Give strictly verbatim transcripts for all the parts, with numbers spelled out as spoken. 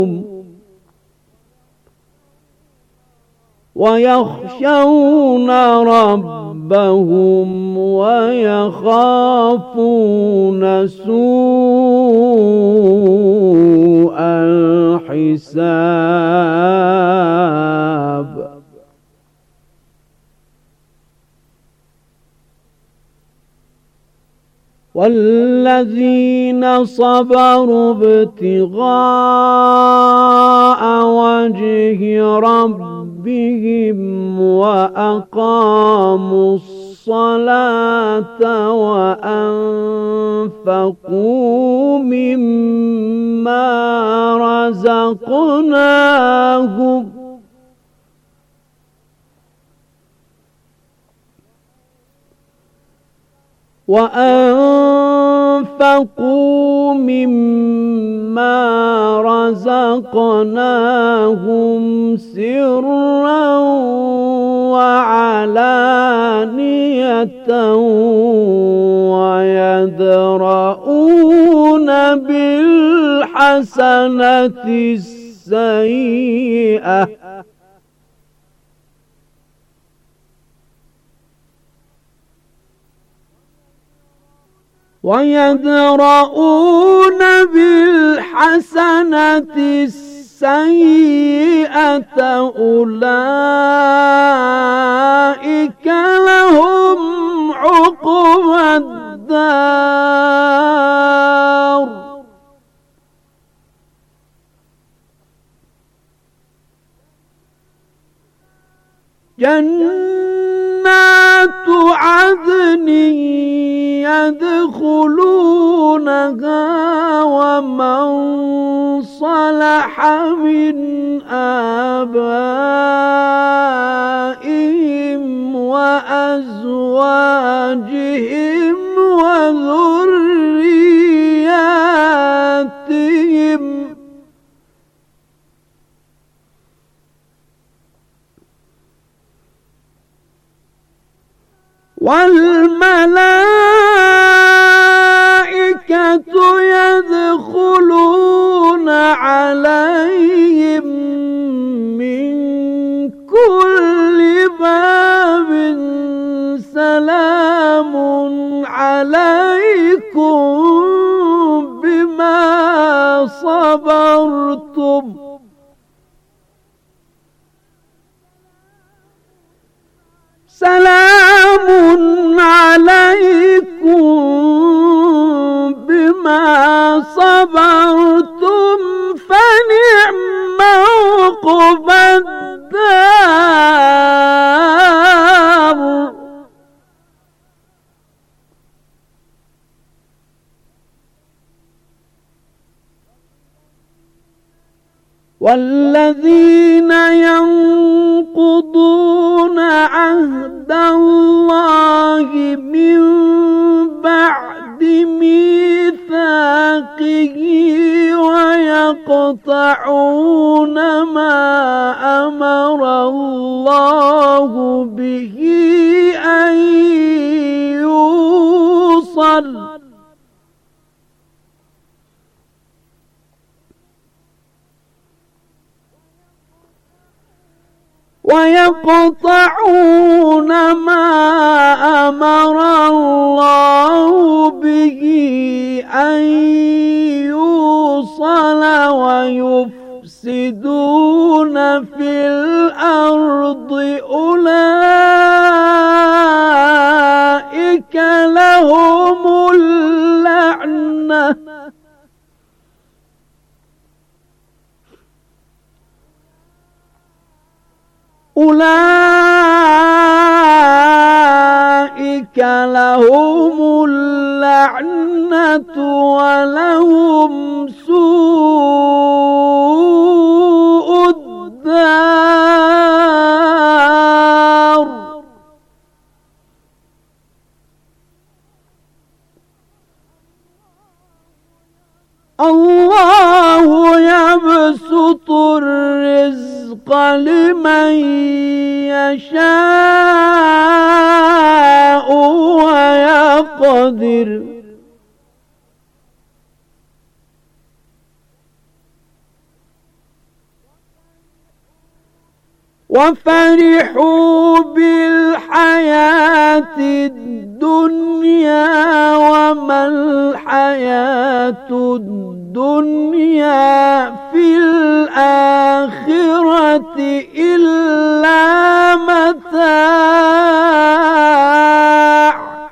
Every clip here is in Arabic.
ويخشون ربهم ويخافون سوء الحساب والذين صبروا ابتغاء وجه ربهم وأقاموا الصلاة وأنفقوا مما رزقناهم وأنفقوا مما رزقناهم سرا وعلانية ويدرؤون بالحسنة السيئة ويدرؤون بالحسنة السيئة أولئك لهم عقبى الدار جنات عدن يدخلونها ومن صلح من آبائهم وأزواجهم وذرياتهم والملائكة يدخلون عليهم من كل باب سلام عليكم بما صبرتم سلام عليكم بما صبرتم فنعم عقبى الدار والذين ينقضون عهد الله من بعد ميثاقه ويقطعون ما أمر الله به أن يوصل ويقطعون ما أمر الله به أن يوصل ويفسدون في الأرض أولئك لهم اللعنة أولئك لهم اللعنة ولهم سوء الدار الله يبسط الرزق لمن يشاء ويقدر وفرحوا بالحياة الدنيا وما الحياة الدنيا في الآخرة إلا متاع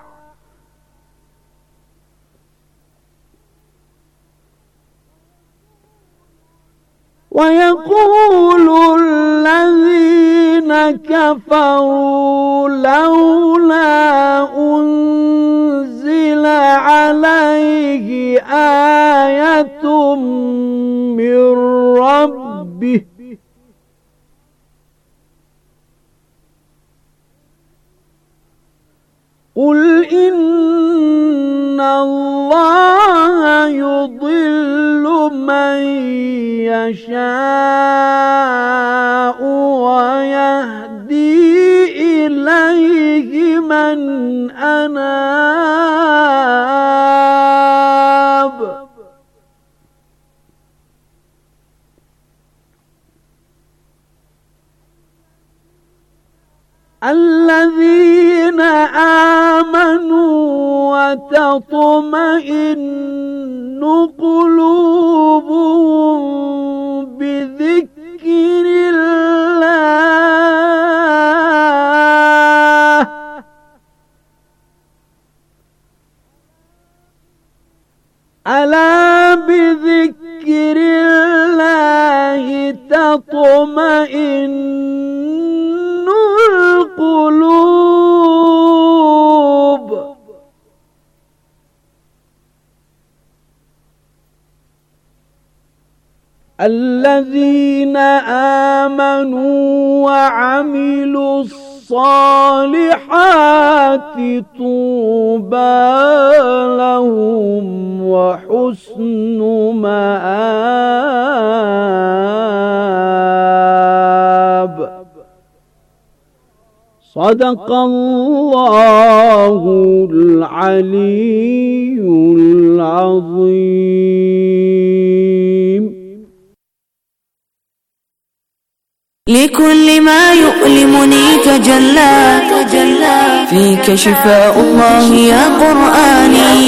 ويقول الذين كفروا لولا أنزل عليه آية من ربه قل إن الله يضل من يشاء ويهدي إليه من أناب الذين آمنوا وتطمئن قلوبهم بذكر الله ألا بذكر الله تطمئن القلوب الذين آمنوا وعملوا الصالحات طوبى لهم وحسن مآب صدق الله العلي العظيم. لكل ما يؤلمني تجلى فيك شفاء الله يا قرآني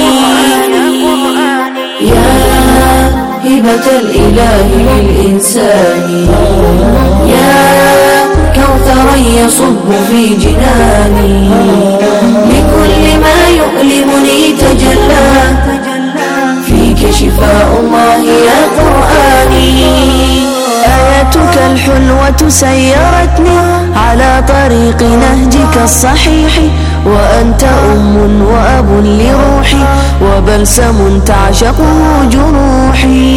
يا هبة الإله للإنسان يا كوثرا يصب في جناني لكل ما يؤلمني تجلى فيك شفاء الله يا قرآني آياتك الحلوة سيرتني على طريق نهجك الصحيح وأنت أم وأب لروحي وبلسم تعشقه جروحي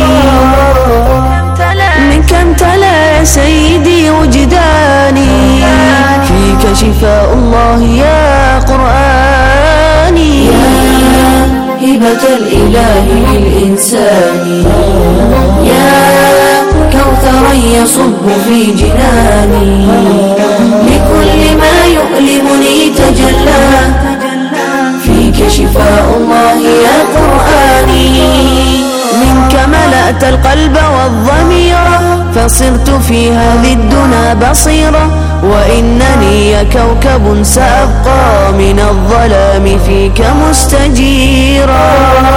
منك امتلأ سيدي وجداني فيك شفاء الله يا قرآني يا هبة الإله للإنسان يا كوثرا يصب في جناني لكل ما يؤلمني تجلى فيك شفاء الله يا قرآني منك ملأت القلب والضمير فصرت في هذه الدنا بصيرة وإنني يا كوكب سأبقى من الظلام فيك مستجيرا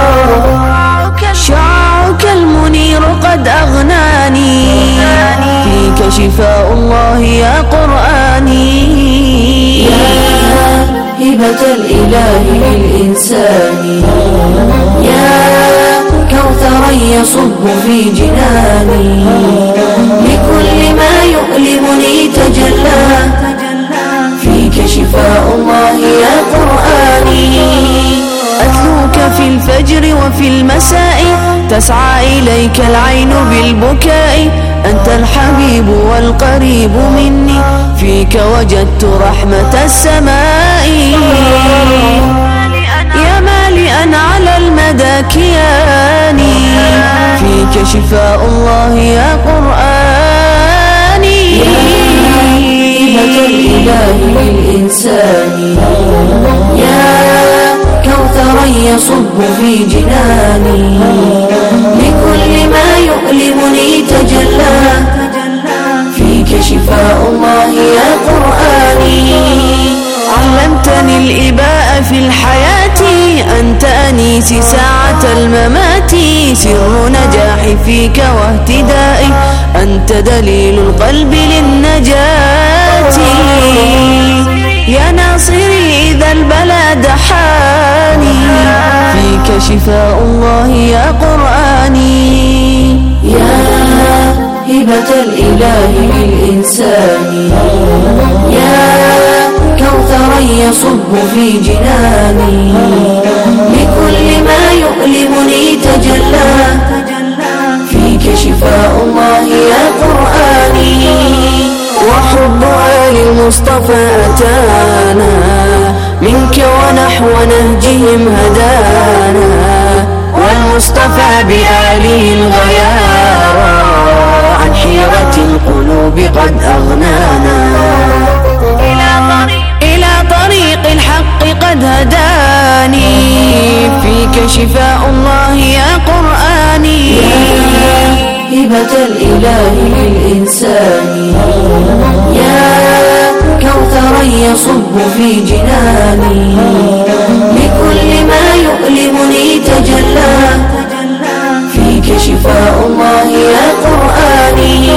شعاعك المنير قد أغناني فيك شفاء الله يا قرآني يا هبة الإله للإنسان يا كوثرا يصب في جناني لكل ما يؤلمني تجلى فيك شفاء الله يا قرآني أتلوك في الفجر وفي المساء تسعى إليك العين بالبكاء أنت الحبيب والقريب مني فيك وجدت رحمة السماء يا مالئا على المدى كياني فيك شفاء الله يا قرآني يا هبة الإله للإنسان يا كوثرا يصب في جناني لكل ما يؤلمني تجلى فيك شفاء الله الأنيس ساعة الممات، سر نجاحي فيك واهتدائي، أنت دليل القلب للنجاة. يا ناصري إذا البلا دحاني، فيك شفاء الله يا قرآني. يا هبة الإله للإنسان، يا كوثرا يصب في جناني، لكل ما يؤلمني تجلى، فيك شفاء الله يا قرآني. وحب آل المصطفى أتانا، منك ونحو نهجهم هدانا، والمصطفى بآله الغيارى، عن حيرة القلوب قد أغنانا، إلى طريق الحق قد هداني، فيك شفاء الله يا قرآني. يا هبة الإله للإنسان، يا كوثرا يصب في جناني، لكل ما يؤلمني تجلى، فيك شفاء الله يا قرآني.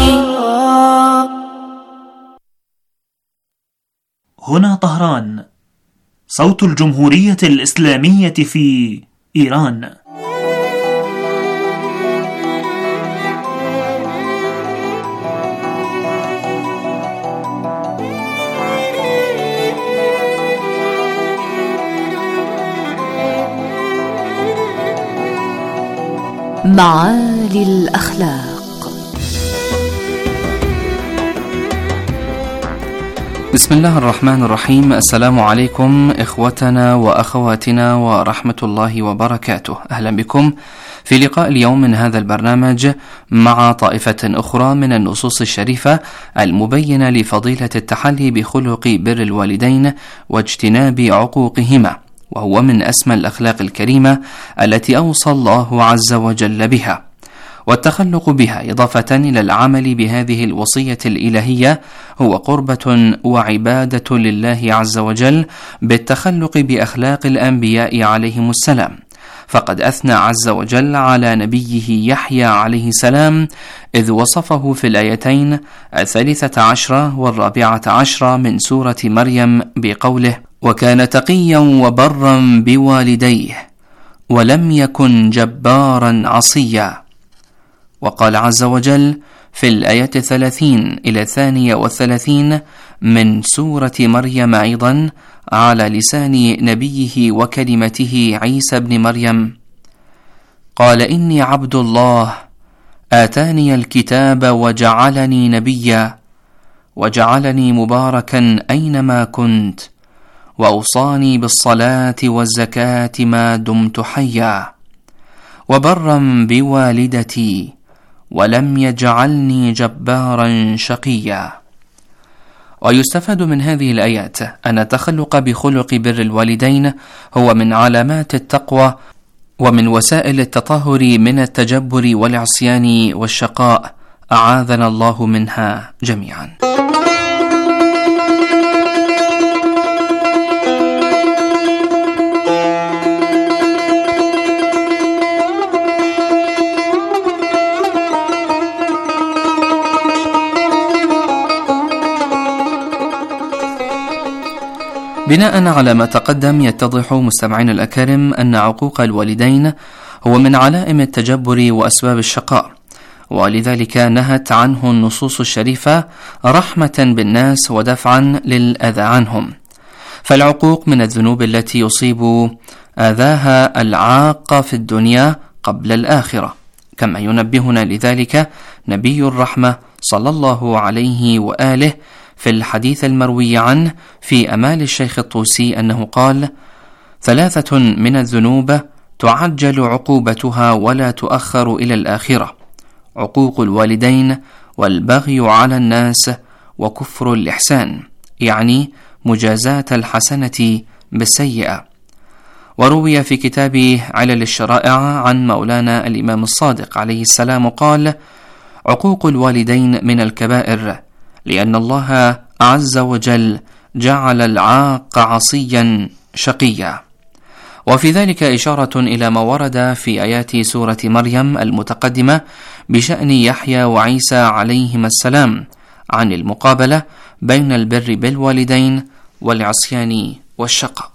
هنا طهران، صوت الجمهورية الإسلامية في إيران. معالي الأخلاق. بسم الله الرحمن الرحيم. السلام عليكم إخوتنا وأخواتنا ورحمة الله وبركاته. أهلا بكم في لقاء اليوم من هذا البرنامج مع طائفة أخرى من النصوص الشريفة المبينة لفضيلة التحلي بخلق بر الوالدين واجتناب عقوقهما، وهو من أسمى الأخلاق الكريمة التي أوصى الله عز وجل بها، والتخلق بها إضافة إلى العمل بهذه الوصية الإلهية هو قربة وعبادة لله عز وجل بالتخلق بأخلاق الأنبياء عليهم السلام. فقد أثنى عز وجل على نبيه يحيى عليه السلام إذ وصفه في الآيتين الثالثة عشرة والرابعة عشرة من سورة مريم بقوله: وكان تقيا وبرا بوالديه ولم يكن جبارا عصيا. وقال عز وجل في الآية الثلاثين إلى الثانية والثلاثين من سورة مريم أيضا على لسان نبيه وكلمته عيسى بن مريم: قال إني عبد الله آتاني الكتاب وجعلني نبيا وجعلني مباركا أينما كنت وأوصاني بالصلاة والزكاة ما دمت حيا وبرا بوالدتي ولم يجعلني جبارا شقيا. ويستفاد من هذه الآيات أن التخلق بخلق بر الوالدين هو من علامات التقوى ومن وسائل التطهر من التجبر والعصيان والشقاء، أعاذنا الله منها جميعا. بناء على ما تقدم يتضح مستمعين الأكارم أن عقوق الوالدين هو من علائم التجبر وأسباب الشقاء، ولذلك نهت عنه النصوص الشريفة رحمة بالناس ودفعا للأذى عنهم. فالعقوق من الذنوب التي يصيب آذاها العاق في الدنيا قبل الآخرة، كما ينبهنا لذلك نبي الرحمة صلى الله عليه وآله في الحديث المروي عنه في أمال الشيخ الطوسي أنه قال: ثلاثة من الذنوب تعجل عقوبتها ولا تؤخر إلى الآخرة: عقوق الوالدين، والبغي على الناس، وكفر الإحسان، يعني مجازاة الحسنة بالسيئة. وروي في كتاب علل الشرائع عن مولانا الإمام الصادق عليه السلام قال: عقوق الوالدين من الكبائر، لأن الله عز وجل جعل العاق عصيا شقيا. وفي ذلك إشارة إلى ما ورد في آيات سورة مريم المتقدمة بشأن يحيى وعيسى عليهما السلام عن المقابلة بين البر بالوالدين والعصيان والشقاء.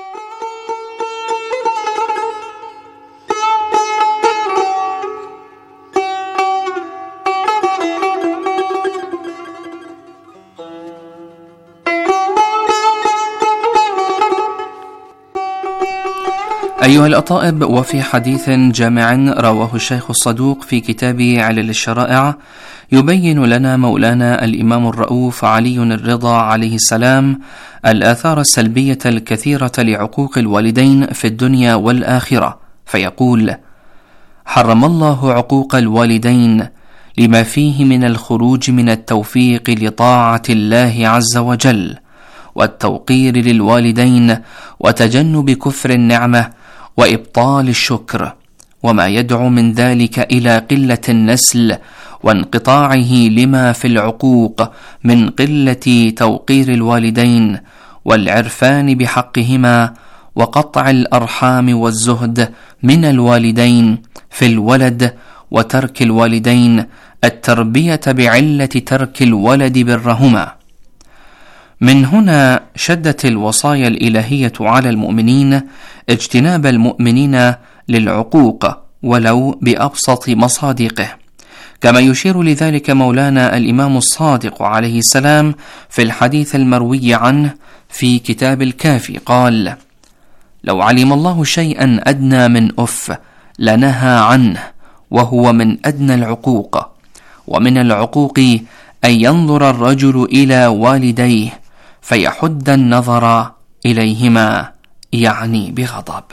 أيها الأطائب، وفي حديث جامع رواه الشيخ الصدوق في كتاب علل الشرائع يبين لنا مولانا الإمام الرؤوف علي الرضا عليه السلام الآثار السلبية الكثيرة لعقوق الوالدين في الدنيا والآخرة، فيقول: حرم الله عقوق الوالدين لما فيه من الخروج من التوفيق لطاعة الله عز وجل، والتوقير للوالدين، وتجنب كفر النعمة وإبطال الشكر، وما يدعو من ذلك إلى قلة النسل وانقطاعه لما في العقوق من قلة توقير الوالدين والعرفان بحقهما، وقطع الأرحام والزهد من الوالدين في الولد، وترك الوالدين التربية بعلة ترك الولد برهما. من هنا شدت الوصايا الإلهية على المؤمنين اجتناب المؤمنين للعقوق ولو بأبسط مصادقه، كما يشير لذلك مولانا الإمام الصادق عليه السلام في الحديث المروي عنه في كتاب الكافي قال: لو علم الله شيئا أدنى من أف لنهى عنه، وهو من أدنى العقوق. ومن العقوق أن ينظر الرجل إلى والديه فيحد النظر إليهما، يعني بغضب.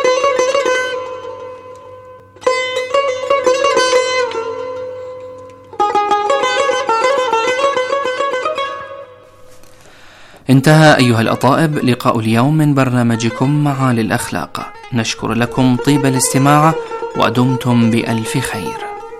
انتهى أيها الأطائب لقاء اليوم من برنامجكم معالي الأخلاق. نشكر لكم طيب الاستماع ودمتم بألف خير.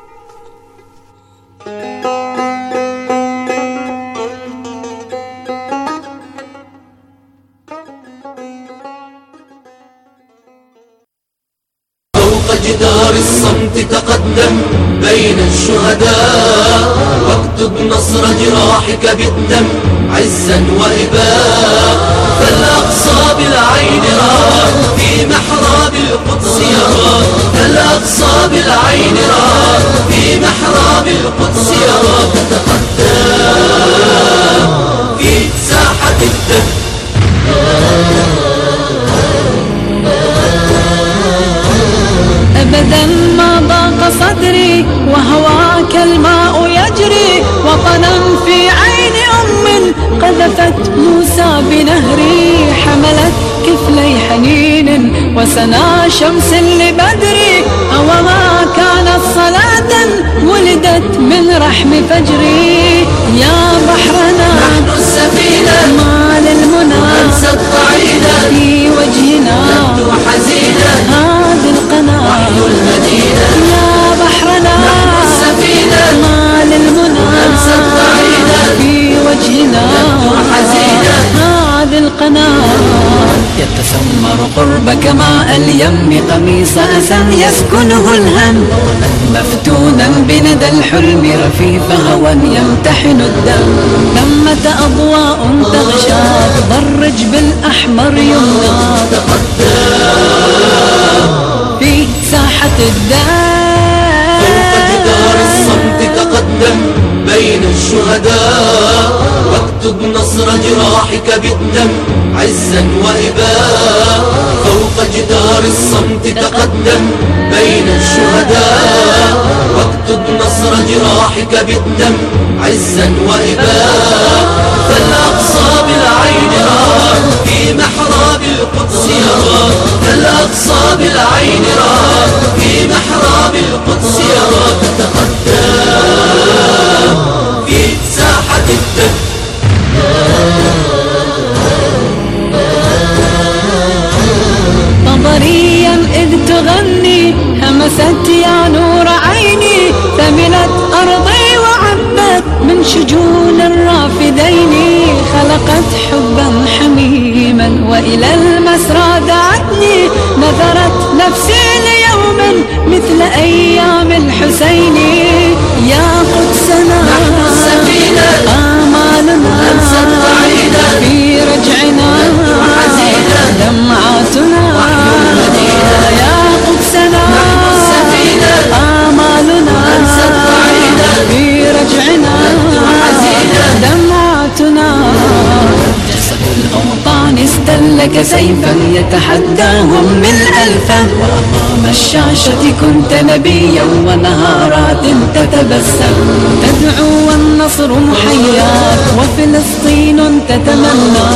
جدار الصمت تقدم بين الشهداء، واكتب نصر جراحك بالدم عزا وإباء. فالأقصى بالعين رأى في محراب القدس يرى، فالأقصى بالعين رأى في محراب القدس يرى. تتقدم في ساحة الدم. أبدا ما ضاق صدري وهواك الماء يجري، وطنا في عين أم قذفت موسى بنهري، حملت كفلي حنين وسنا شمس لبدري، أوما كانت صلاة ولدت من رحم فجري. يا بحرنا نحن السفينة ما للمنى ننسى الضعينة، في وجهنا نبدو حزينة هذه القناة وحي المدينة. يا بحرنا نحن السفينة ما للمنى ننسى الضعينة، في وجهنا نبدو حزينة هذه القناة. يتسمر قربك ماء اليم قميص أسى يسكنه الهم، مفتونا بندى الحلم رفيف هوى يمتحن الدم. ثمة أضواء تغشى تضرج بالأحمر يمنى، في ساحة الدم. فوق جدار الصمت تقدم بين الشهداء، واكتب نصر جراحك بالدم عزا وإباء. فوق جدار الصمت تقدم بين الشهداء، واكتب نصر جراحك بالدم عزا وإباء. فالأقصى بالعين رأى في محراب القدس يرى، فالأقصى بالعين رأى في محراب القدس يرى. تتقدم في ساحة الدم. طبريا إذ تغني همست يا نور عيني، ثملت أرضي وعبت من شجون الرافدين، خلقت حبا حميما وإلى المسرى دعتني نفسي ليوم مثل أيام الحسين. يا قدسنا نحن السفينة آمالنا أنسى الضعينة في رجعنا دمعاتنا. يا قدسنا نحن السفينة آمالنا أنسى الضعينة في رجعنا دمعاتنا. جسد الأوطان استلك سيفا يتحداهم من ألفا، وأمام الشاشة كنت نبيا ونهارات تتبسم تدعو والنصر محياك وفلسطين تتمنى.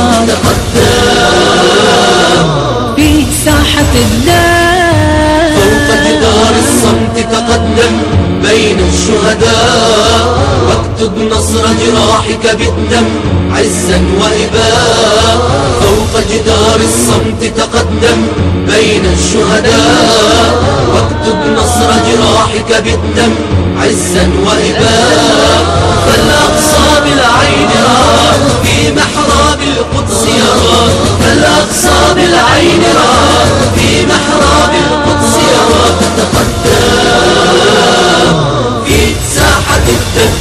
في ساحة الدار فوق جدار الصمت تقدم بين الشهداء، واكتب نصر جراحك بالدم عزا وإباء. فوق جدار الصمت تقدم بين الشهداء، واكتب نصر جراحك بالدم عزا وإباء. فالأقصى بالعين راه في محراب القدس يراك، فالأقصى بالعين راه في محراب القدس يراك. تقدم في ساحة الدم.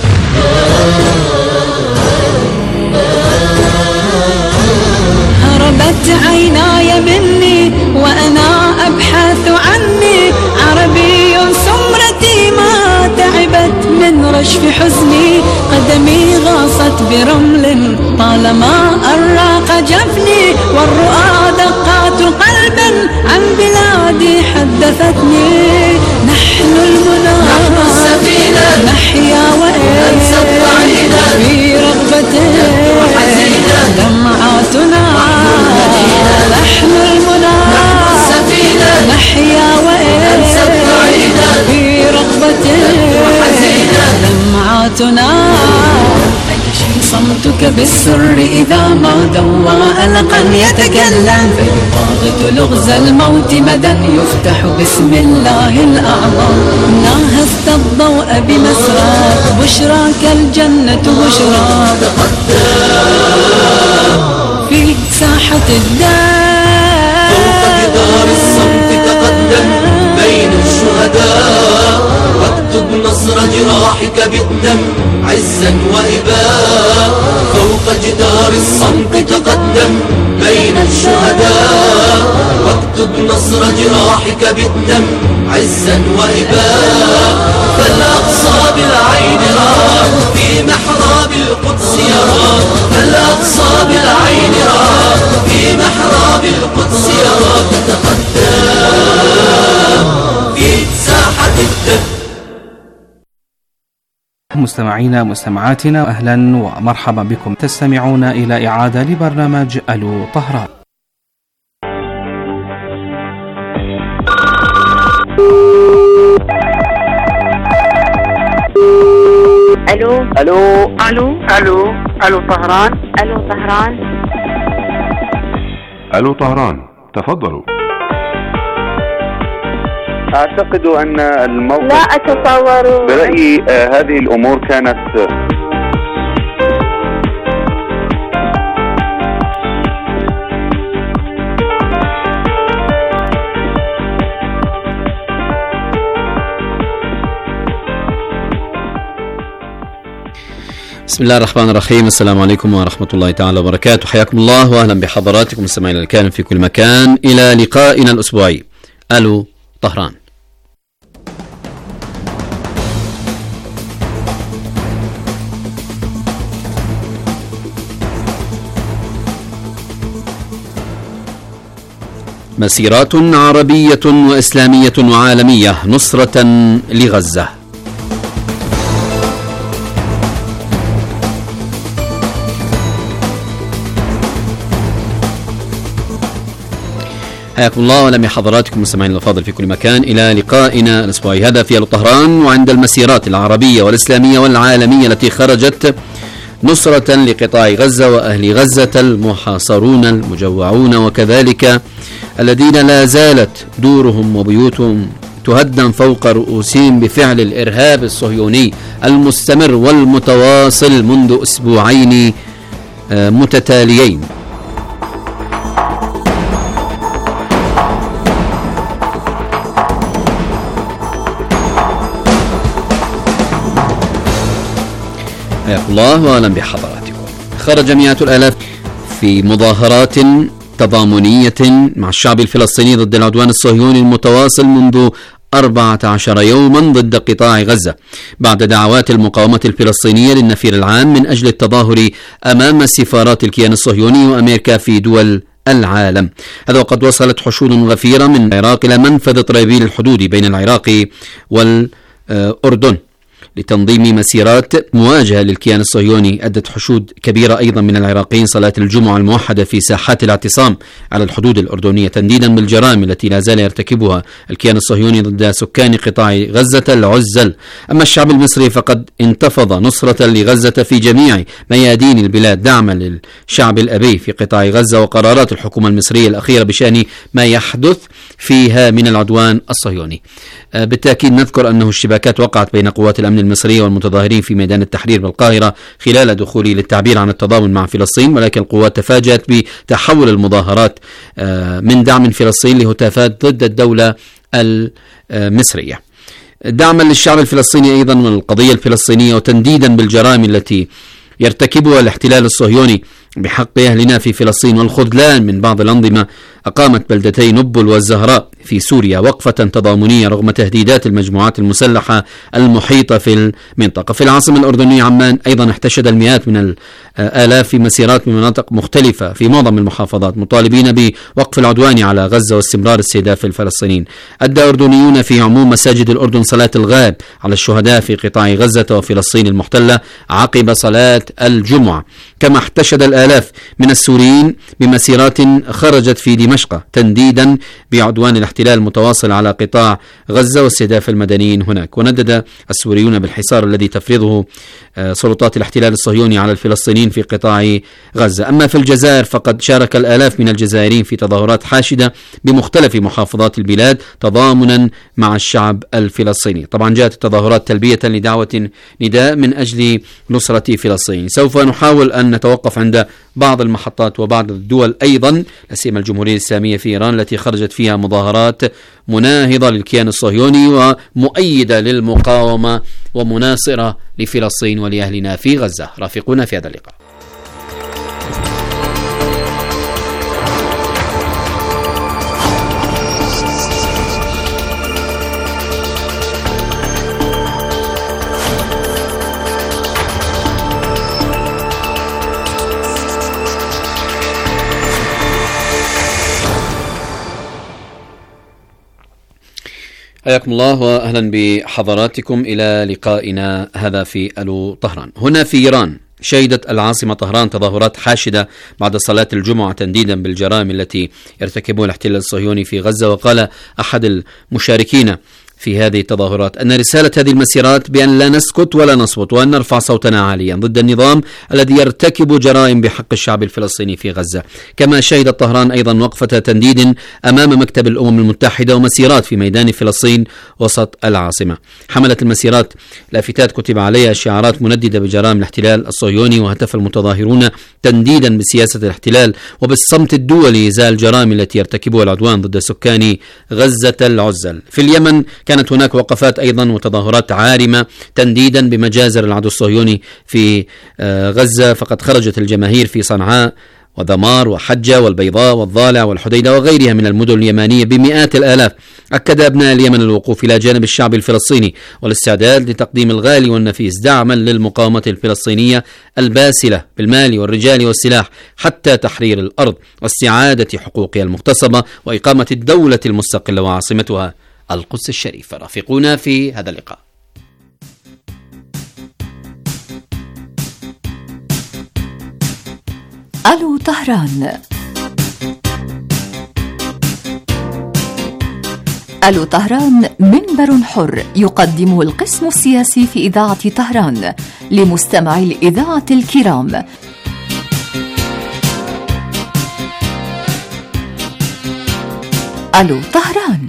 هربت عيناي مني وأنا أبحث عني، عربي سمرتي ما تعبت من رشف حزني. قدمي غاصت برمل طالما أراق جفني، والرؤى دقات قلب عن بلادي حدثتني. نحن المنى نحن السفينة نحيا ننسى الضعينة في رغبته دمعاتنا. نحن المنى نحن السفينة نحيا ننسى الضعينة في رغبته دمعاتنا. أي شيء صمتك بالسر إذا ما دوى ألقا يتكلم، فيضاغط لغز الموت مدى يفتح باسم الله الأعظم. ناهزت الضوء بمسراك بشراك الجنة بشراك. في ساحة الدار فوق جدار الصمت تقدم بين الشهداء، واكتب نصر جراحك بالدم عزا وإباء. فوق جدار الصمت تقدم بين الشهداء، واكتب نصر جراحك بالدم عزا وإباء. فالأقصى بالعين راه في محراب القدس يراك، فالأقصى بالعين راه في محراب القدس يراك. تقدم في ساحة الدم. مستمعينا مستمعاتنا، أهلا ومرحبا بكم. تستمعون إلى إعادة لبرنامج ألو طهران. الو الو الو الو الو طهران. الو طهران. الو طهران، تفضلوا. اعتقد ان الموقف لا اتصور. برأيي آه هذه الامور كانت بسم الله الرحمن الرحيم. السلام عليكم ورحمة الله تعالى وبركاته. حياكم الله وأهلا بحضراتكم مستمعينا الكرام في كل مكان إلى لقائنا الأسبوعي ألو طهران. مسيرات عربية وإسلامية وعالمية نصرة لغزة. حياكم الله ولم حضراتكم مستمعين الفاضل في كل مكان إلى لقائنا الأسبوعي هذا في ألو طهران، وعند المسيرات العربية والإسلامية والعالمية التي خرجت نصرة لقطاع غزة وأهل غزة المحاصرون المجوعون، وكذلك الذين لا زالت دورهم وبيوتهم تهدم فوق رؤوسهم بفعل الإرهاب الصهيوني المستمر والمتواصل منذ أسبوعين متتاليين. حياكم الله وأهلا بحضراتكم. خرج مئات الآلاف في مظاهرات تضامنية مع الشعب الفلسطيني ضد العدوان الصهيوني المتواصل منذ أربعة عشر يوما ضد قطاع غزة بعد دعوات المقاومة الفلسطينية للنفير العام من أجل التظاهر أمام سفارات الكيان الصهيوني وأمريكا في دول العالم. هذا وقد وصلت حشود غفيرة من العراق إلى منفذ طرابيل الحدودي بين العراق والأردن لتنظيم مسيرات مواجهة للكيان الصهيوني. أدت حشود كبيرة أيضا من العراقيين صلاة الجمعة الموحدة في ساحات الاعتصام على الحدود الأردنية تنديدا بالجرائم التي لا زال يرتكبها الكيان الصهيوني ضد سكان قطاع غزة العزل. أما الشعب المصري فقد انتفض نصرة لغزة في جميع ميادين البلاد دعما للشعب الأبي في قطاع غزة وقرارات الحكومة المصرية الأخيرة بشأن ما يحدث فيها من العدوان الصهيوني. بالتأكيد نذكر أنه اشتباكات وقعت بين قوات الأمن المصرية والمتظاهرين في ميدان التحرير بالقاهرة خلال دخوله للتعبير عن التضامن مع فلسطين، ولكن القوات تفاجأت بتحول المظاهرات من دعم فلسطين لهتافات ضد الدولة المصرية. دعما للشعب الفلسطيني أيضا والقضية الفلسطينية وتنديدا بالجرائم التي يرتكبها الاحتلال الصهيوني بحق أهلنا في فلسطين والخذلان من بعض الأنظمة، أقامت بلدتي نبل والزهراء في سوريا وقفة تضامنية رغم تهديدات المجموعات المسلحة المحيطة في المنطقة. في العاصمة الأردنية عمان أيضا احتشد المئات من الآلاف في مسيرات من مناطق مختلفة في معظم المحافظات مطالبين بوقف العدوان على غزة واستمرار استهداف الفلسطينيين. أدى أردنيون في عموم مساجد الأردن صلاة الغائب على الشهداء في قطاع غزة وفلسطين المحتلة عقب صلاة الجمعة، كما احتشد الآلاف من السوريين بمسيرات خرجت في دمشق تنديدا بعدوان الاحتلال المتواصل على قطاع غزة واستهداف المدنيين هناك. وندد السوريون بالحصار الذي تفرضه سلطات الاحتلال الصهيوني على الفلسطينيين في قطاع غزة. أما في الجزائر فقد شارك الآلاف من الجزائريين في تظاهرات حاشدة بمختلف محافظات البلاد تضامنا مع الشعب الفلسطيني. طبعا جاءت التظاهرات تلبية لدعوة نداء من أجل نصرة فلسطين. سوف نحاول أن نتوقف عند بعض المحطات وبعض الدول أيضا لا سيما الجمهورية الإسلامية في إيران التي خرجت فيها مظاهرات مناهضة للكيان الصهيوني ومؤيدة للمقاومة ومناصرة لفلسطين ولأهلنا في غزة. رافقونا في هذا اللقاء. حياكم الله واهلا بحضراتكم الى لقائنا هذا في الو طهران. هنا في ايران شهدت العاصمة طهران تظاهرات حاشدة بعد صلاة الجمعة تنديدا بالجرائم التي يرتكبها الاحتلال الصهيوني في غزة. وقال أحد المشاركين في هذه التظاهرات أن رسالة هذه المسيرات بأن لا نسكت ولا نصمت وأن نرفع صوتنا عاليا ضد النظام الذي يرتكب جرائم بحق الشعب الفلسطيني في غزة. كما شهدت طهران أيضا وقفة تنديد أمام مكتب الأمم المتحدة ومسيرات في ميدان فلسطين وسط العاصمة. حملت المسيرات لافتات كتب عليها شعارات منددة بجرائم الاحتلال الصهيوني، وهتف المتظاهرون تنديدا بسياسة الاحتلال وبالصمت الدولي إزاء الجرائم التي يرتكبها العدوان ضد سكان غزة العزل. في اليمن كانت هناك وقفات أيضا وتظاهرات عارمة تنديدا بمجازر العدو الصهيوني في غزة، فقد خرجت الجماهير في صنعاء وذمار وحجة والبيضاء والضالع والحديدة وغيرها من المدن اليمانية بمئات الآلاف. أكد أبناء اليمن الوقوف إلى جانب الشعب الفلسطيني والاستعداد لتقديم الغالي والنفيس دعما للمقاومة الفلسطينية الباسلة بالمال والرجال والسلاح حتى تحرير الأرض واستعادة حقوقها المغتصبة وإقامة الدولة المستقلة وعاصمتها القدس الشريفة. رافقونا في هذا اللقاء. ألو طهران. ألو طهران منبر حر يقدمه القسم السياسي في إذاعة طهران لمستمعي الإذاعة الكرام. ألو طهران.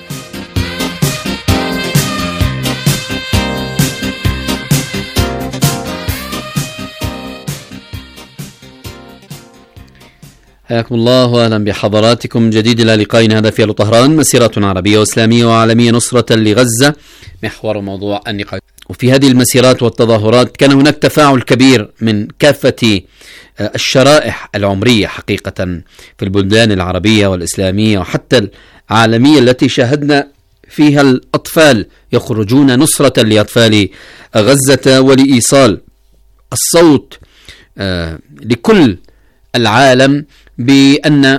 حياكم الله واهلا بحضراتكم جديد الى لقائنا هذا في ألو طهران، مسيرة عربية واسلامية وعالمية نصرة لغزة، محور موضوع النقاش. وفي هذه المسيرات والتظاهرات كان هناك تفاعل كبير من كافة الشرائح العمرية حقيقة في البلدان العربية والإسلامية وحتى العالمية التي شاهدنا فيها الأطفال يخرجون نصرة لأطفال غزة ولإيصال الصوت لكل العالم بأن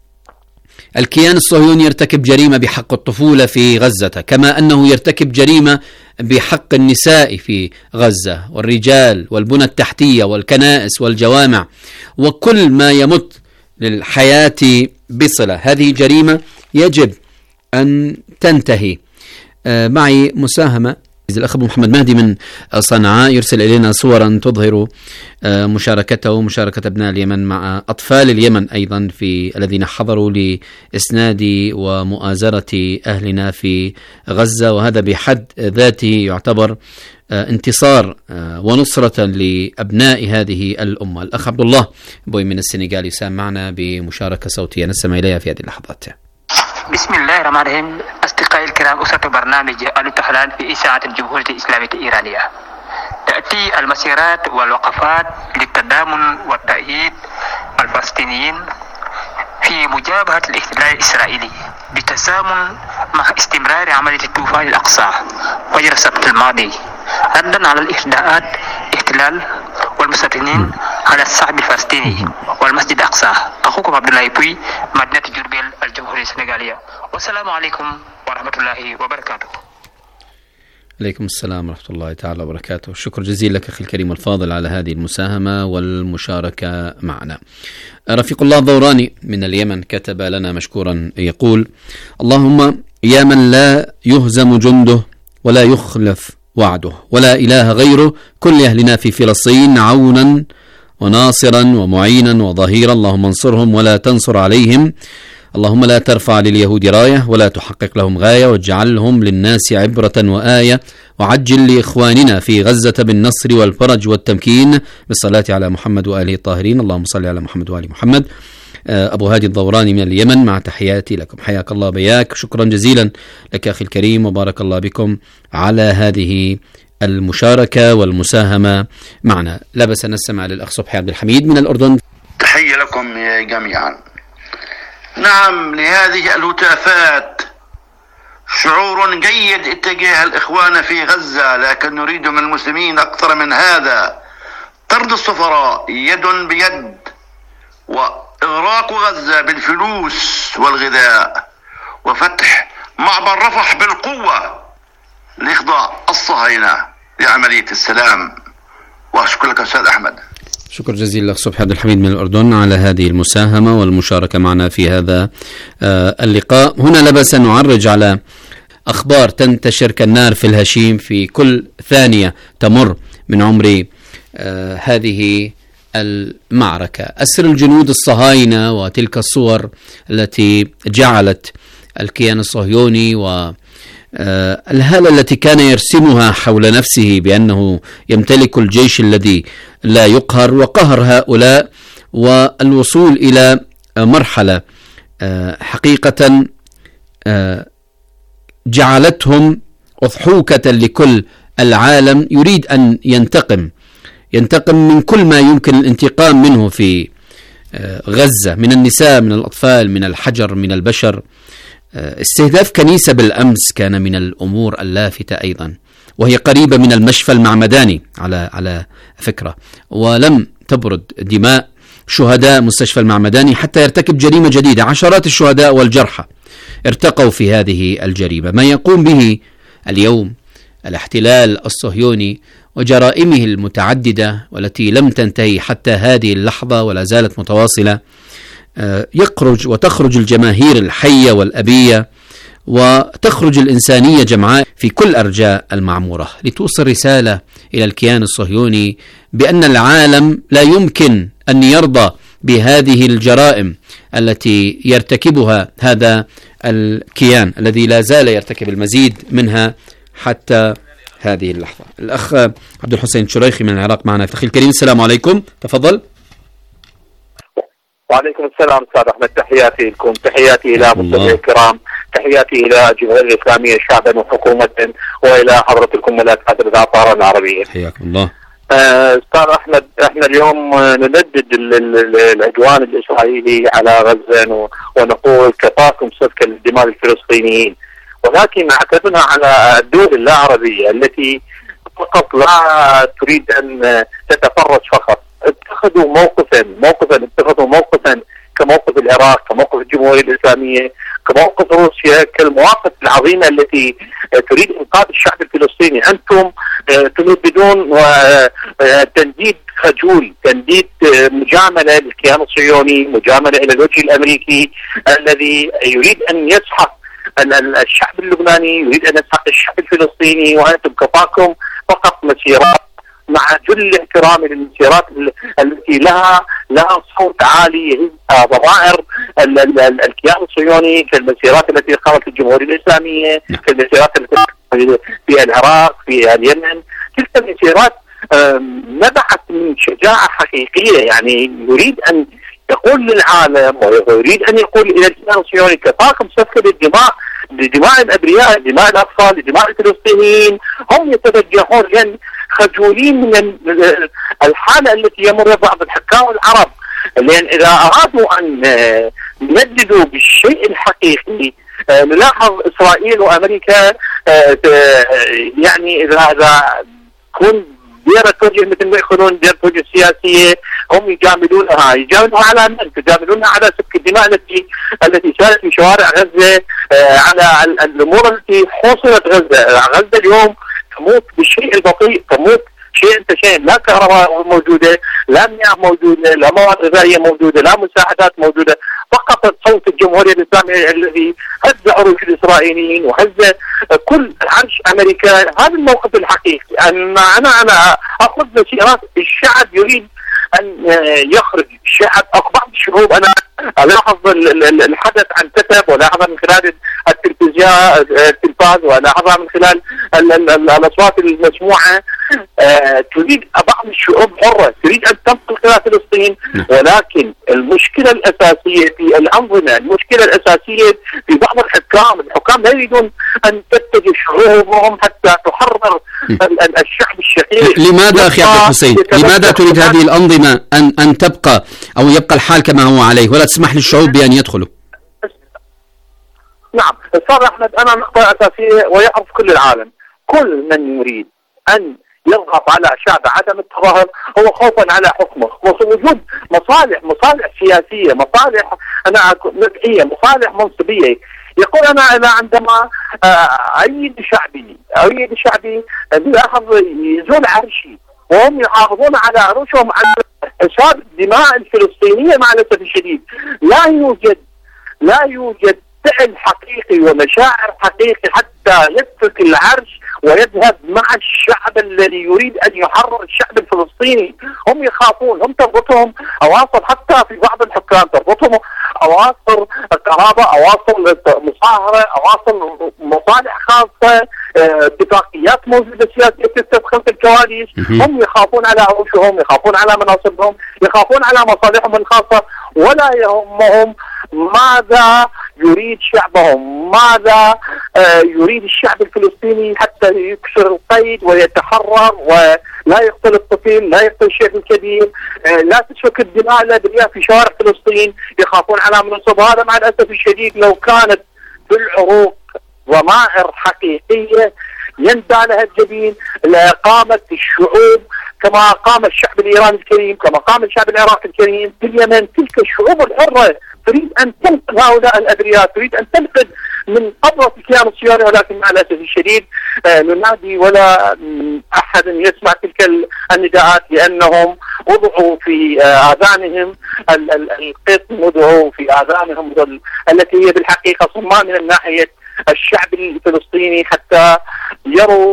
الكيان الصهيوني يرتكب جريمة بحق الطفولة في غزة، كما أنه يرتكب جريمة بحق النساء في غزة والرجال والبنى التحتية والكنائس والجوامع وكل ما يمت للحياة بصلة. هذه جريمة يجب أن تنتهي. آه معي مساهمة الأخ أبو محمد مهدي من صنعاء يرسل إلينا صورا تظهر آه مشاركته مشاركة أبناء اليمن مع أطفال اليمن أيضا في الذين حضروا لإسناد ومؤازرة أهلنا في غزة، وهذا بحد ذاته يعتبر آه انتصار آه ونصرة لأبناء هذه الأمة. الأخ عبد الله بوي من السنغال يساهم معنا بمشاركة صوتية نستمع إليها في هذه اللحظات. بسم الله الرحمن الرحيم. أصدقائي الكرام، أسرة برنامج الطهران في إذاعة الجمهورية الإسلامية الإيرانية، تأتي المسيرات والوقفات للتضامن والتأييد الفلسطينيين في مجابهة الاحتلال الإسرائيلي بالتزامن مع استمرار عملية الطوفان الأقصى فجر السبت الماضي، ردا على الاعتداءات الاحتلال والمستوطنين على الشعب الفلسطيني والمسجد الأقصى. أخوكم عبد الله بوي، مدينة جربيل، الجمهورية السنغالية، والسلام عليكم ورحمة الله وبركاته. عليكم السلام ورحمة الله تعالى وبركاته. شكر جزيل لك أخي الكريم الفاضل على هذه المساهمة والمشاركة معنا. رفيق الله الضوراني من اليمن كتب لنا مشكورا يقول: اللهم يا من لا يهزم جنده ولا يخلف وعده ولا إله غيره، كل أهلنا في فلسطين عونا وناصرا ومعينا وظهيرا، اللهم انصرهم ولا تنصر عليهم، اللهم لا ترفع لليهود راية ولا تحقق لهم غاية، واجعلهم للناس عبرة وآية، وعجل لإخواننا في غزة بالنصر والفرج والتمكين، بالصلاة على محمد وآله الطاهرين، اللهم صل على محمد وآل محمد. أبو هادي الضوراني من اليمن مع تحياتي لكم، حياك الله بياك. شكرا جزيلا لك أخي الكريم وبارك الله بكم على هذه المشاركة والمساهمة معنا. لا بس نستمع للأخ صبحي عبد الحميد من الأردن. تحية لكم جميعا. نعم، لهذه الهتافات شعور جيد اتجاه الإخوان في غزة، لكن نريد من المسلمين أكثر من هذا: طرد السفراء يد بيد، وإغراق غزة بالفلوس والغذاء، وفتح معبر رفح بالقوة لإخضاع الصهاينة لعملية السلام. وأشكر لك أستاذ أحمد. شكر جزيلا لك صبحي عبد الحميد من الأردن على هذه المساهمة والمشاركة معنا في هذا اللقاء. هنا لا بأس أن نعرج على أخبار تنتشر كالنار في الهشيم في كل ثانية تمر من عمر هذه المعركة. أسر الجنود الصهاينة وتلك الصور التي جعلت الكيان الصهيوني و الهالة التي كان يرسمها حول نفسه بأنه يمتلك الجيش الذي لا يقهر، وقهر هؤلاء والوصول إلى مرحلة حقيقة جعلتهم أضحوكة لكل العالم يريد أن ينتقم ينتقم من كل ما يمكن الانتقام منه في غزة، من النساء، من الأطفال، من الحجر، من البشر. استهداف كنيسة بالأمس كان من الأمور اللافتة أيضا، وهي قريبة من المشفى المعمداني على على فكرة، ولم تبرد دماء شهداء مستشفى المعمداني حتى يرتكب جريمة جديدة. عشرات الشهداء والجرحى ارتقوا في هذه الجريمة. ما يقوم به اليوم الاحتلال الصهيوني وجرائمه المتعددة والتي لم تنتهي حتى هذه اللحظة ولا زالت متواصلة، يخرج وتخرج الجماهير الحية والأبية وتخرج الإنسانية جمعاء في كل أرجاء المعمورة لتوصل رسالة إلى الكيان الصهيوني بأن العالم لا يمكن أن يرضى بهذه الجرائم التي يرتكبها هذا الكيان الذي لا زال يرتكب المزيد منها حتى هذه اللحظة. الأخ عبد الحسين الشريخي من العراق معنا. أخي الكريم السلام عليكم، تفضل. وعليكم السلام أستاذ أحمد، تحياتي لكم، تحياتي إلى مستمعي الكرام، تحياتي إلى الجمهورية الإسلامية شعبا وحكومة، وإلى حضرتكم ملاك إذاعة طهران العربية. حياكم الله. أستاذ أحمد، إحنا اليوم نندد العدوان الإسرائيلي على غزة ونقول كفاكم سفك الدماء الفلسطينيين، ولكن نعتبرها على الدول اللا عربية التي فقط لا تريد أن تتفرج فقط. اتخذوا موقفا موقفا اتخذوا موقفا كموقف العراق، كموقف الجمهورية الإسلامية، كموقف روسيا، كالمواقف العظيمة التي تريد إنقاذ الشعب الفلسطيني. أنتم تنددون تنديد خجول، تنديد مجاملة للكيان الصهيوني، مجاملة إلى الوجه الأمريكي الذي يريد أن يسحق الشعب اللبناني، يريد أن يسحق الشعب الفلسطيني، وأنتم كفاكم فقط مسيرات، مع جل احترامي للمسيرات التي لها لها صوت عالي يهز ضمائر الكيان الصهيوني، كالمسيرات التي قامت الجمهورية الإسلامية، كالمسيرات التي في العراق، في اليمن. تلك المسيرات نبعت من شجاعة حقيقية، يعني يريد أن يقول للعالم ويريد أن يقول إلى الكيان الصهيوني كفاكم سفك الدماء، لدماء الأبرياء، لدماء الأطفال، لدماء الفلسطينيين. هم يتوجهون لأن خجولين من الحالة التي يمر بعض الحكام العرب، لأن إذا أرادوا أن يمددوا بالشيء الحقيقي نلاحظ إسرائيل وأمريكا يعني إذا هذا كون ديرة توجه مثل ما يقولون ديرة توجه سياسية، هم يجاملونها يجاملونها على من؟ يجاملونها على سفك الدماء التي التي سارت في شوارع غزة، على الأمور التي حصلت غزة. غزة اليوم تموت بالشيء البطيء، تموت شيء انت شيء، لا كهرباء موجودة، لا مياه موجودة، لا مواد غذائية موجودة، لا مساعدات موجودة، فقط صوت الجمهورية الإسلامية الذي هز عروش الإسرائيليين وهز كل عرش أمريكا. هذا الموقف الحقيقي. أنا أنا أنا أخذ مسيرات الشعب يريد أن يخرج الشعب. بعض الشعوب أنا ألاحظ الحدث عن كتب، ولاحظها من خلال التلفزيون التلفاز، ولاحظها من خلال الأصوات المسموعة. أه تريد بعض الشعوب حرة، تريد أن تنقل إلى فلسطين، ولكن المشكلة الأساسية في الأنظمة، المشكلة الأساسية في بعض الحكام. الحكام لا يريدون أن تتجه شعوبهم حتى تحرر الشعب الشقيق. لماذا أخي عبد الحسين؟ لماذا تريد هذه الأنظمة أن أن تبقى أو يبقى الحال كما هو عليه، ولا تسمح للشعوب بأن يدخلوا؟ نعم أستاذ أحمد، أنا نقطة أساسية ويعرف كل العالم، كل من يريد أن يضغط على شعب عدم التظاهر هو خوفا على حكمه، ووجود مصالح مصالح سياسية، مصالح أنا مدعية، مصالح منصبية. يقول أنا أنا عندما أيد شعبي أيد شعبي بلاحظ يزول عرشي، وهم يحافظون على عروشهم على حساب الدماء الفلسطينية. مع الأسف الشديد لا يوجد لا يوجد فعل حقيقي ومشاعر حقيقي حتى يترك العرش ويذهب مع الشعب الذي يريد أن يحرر الشعب الفلسطيني. هم يخافون، هم تربطهم أواصر، حتى في بعض الحكام تربطهم أواصر قرابة، أواصر مصاهرة، أواصر مصالح خاصة، اتفاقيات موجودة سياسية تكتب خلف الكواليس. هم يخافون على عروشهم، يخافون على مناصبهم، يخافون على مصالحهم الخاصة، ولا يهمهم ماذا يريد شعبهم، ماذا يريد الشعب الفلسطيني حتى يكسر القيد ويتحرر ولا يقتل الطفل، لا يقتل الشيخ الكبير، لا تسفك الدماء الأبرياء في شوارع فلسطين. يخافون على منصب. هذا مع الأسف الشديد لو كانت في العروق ضمائر حقيقية يندى لها الجبين لقامت الشعوب كما قام الشعب الإيراني الكريم، كما قام الشعب العراقي الكريم في اليمن. تلك الشعوب الحرة تريد أن تنقذ هؤلاء الأبرياء، تريد أن تنقذ من قبضة الكيان الصهيوني، ولكن مع الأسف الشديد آه ننادي ولا أحد يسمع تلك النداءات، لأنهم وضعوا في آه آذانهم القسم، وضعوا في آذانهم التي هي بالحقيقة صماء من ناحية الشعب الفلسطيني، حتى يروا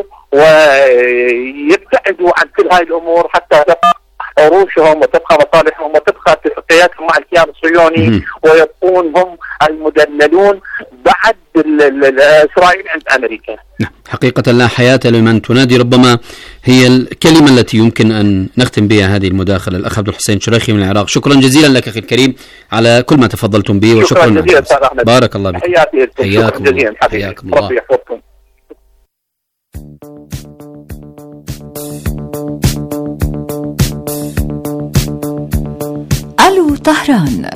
ويبتعدوا عن كل هذه الأمور، حتى تبقى عروشهم وتبقى مصالحهم وتبقى اتفاقياتهم مع الكيان الصهيوني، ويبقون هم المدللون بعد إسرائيل عند أمريكا. حقيقة لا حياة لمن تنادي، ربما هي الكلمة التي يمكن أن نختم بها هذه المداخلة. الأخ عبد الحسين شريخي من العراق، شكرا جزيلا لك أخي الكريم على كل ما تفضلتم به، وشكرا شكرا جزيلا أستاذ أحمد. بارك الله بك. حياتي حياكم جزيلا حبيبي، حياكم الله. ربي يحفظكم. ألو طهران.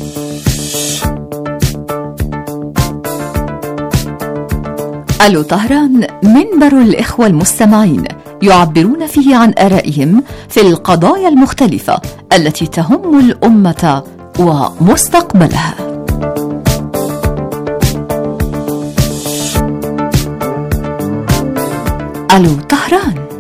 ألو طهران منبر الإخوة المستمعين يعبرون فيه عن آرائهم في القضايا المختلفة التي تهم الأمة ومستقبلها. ألو طهران.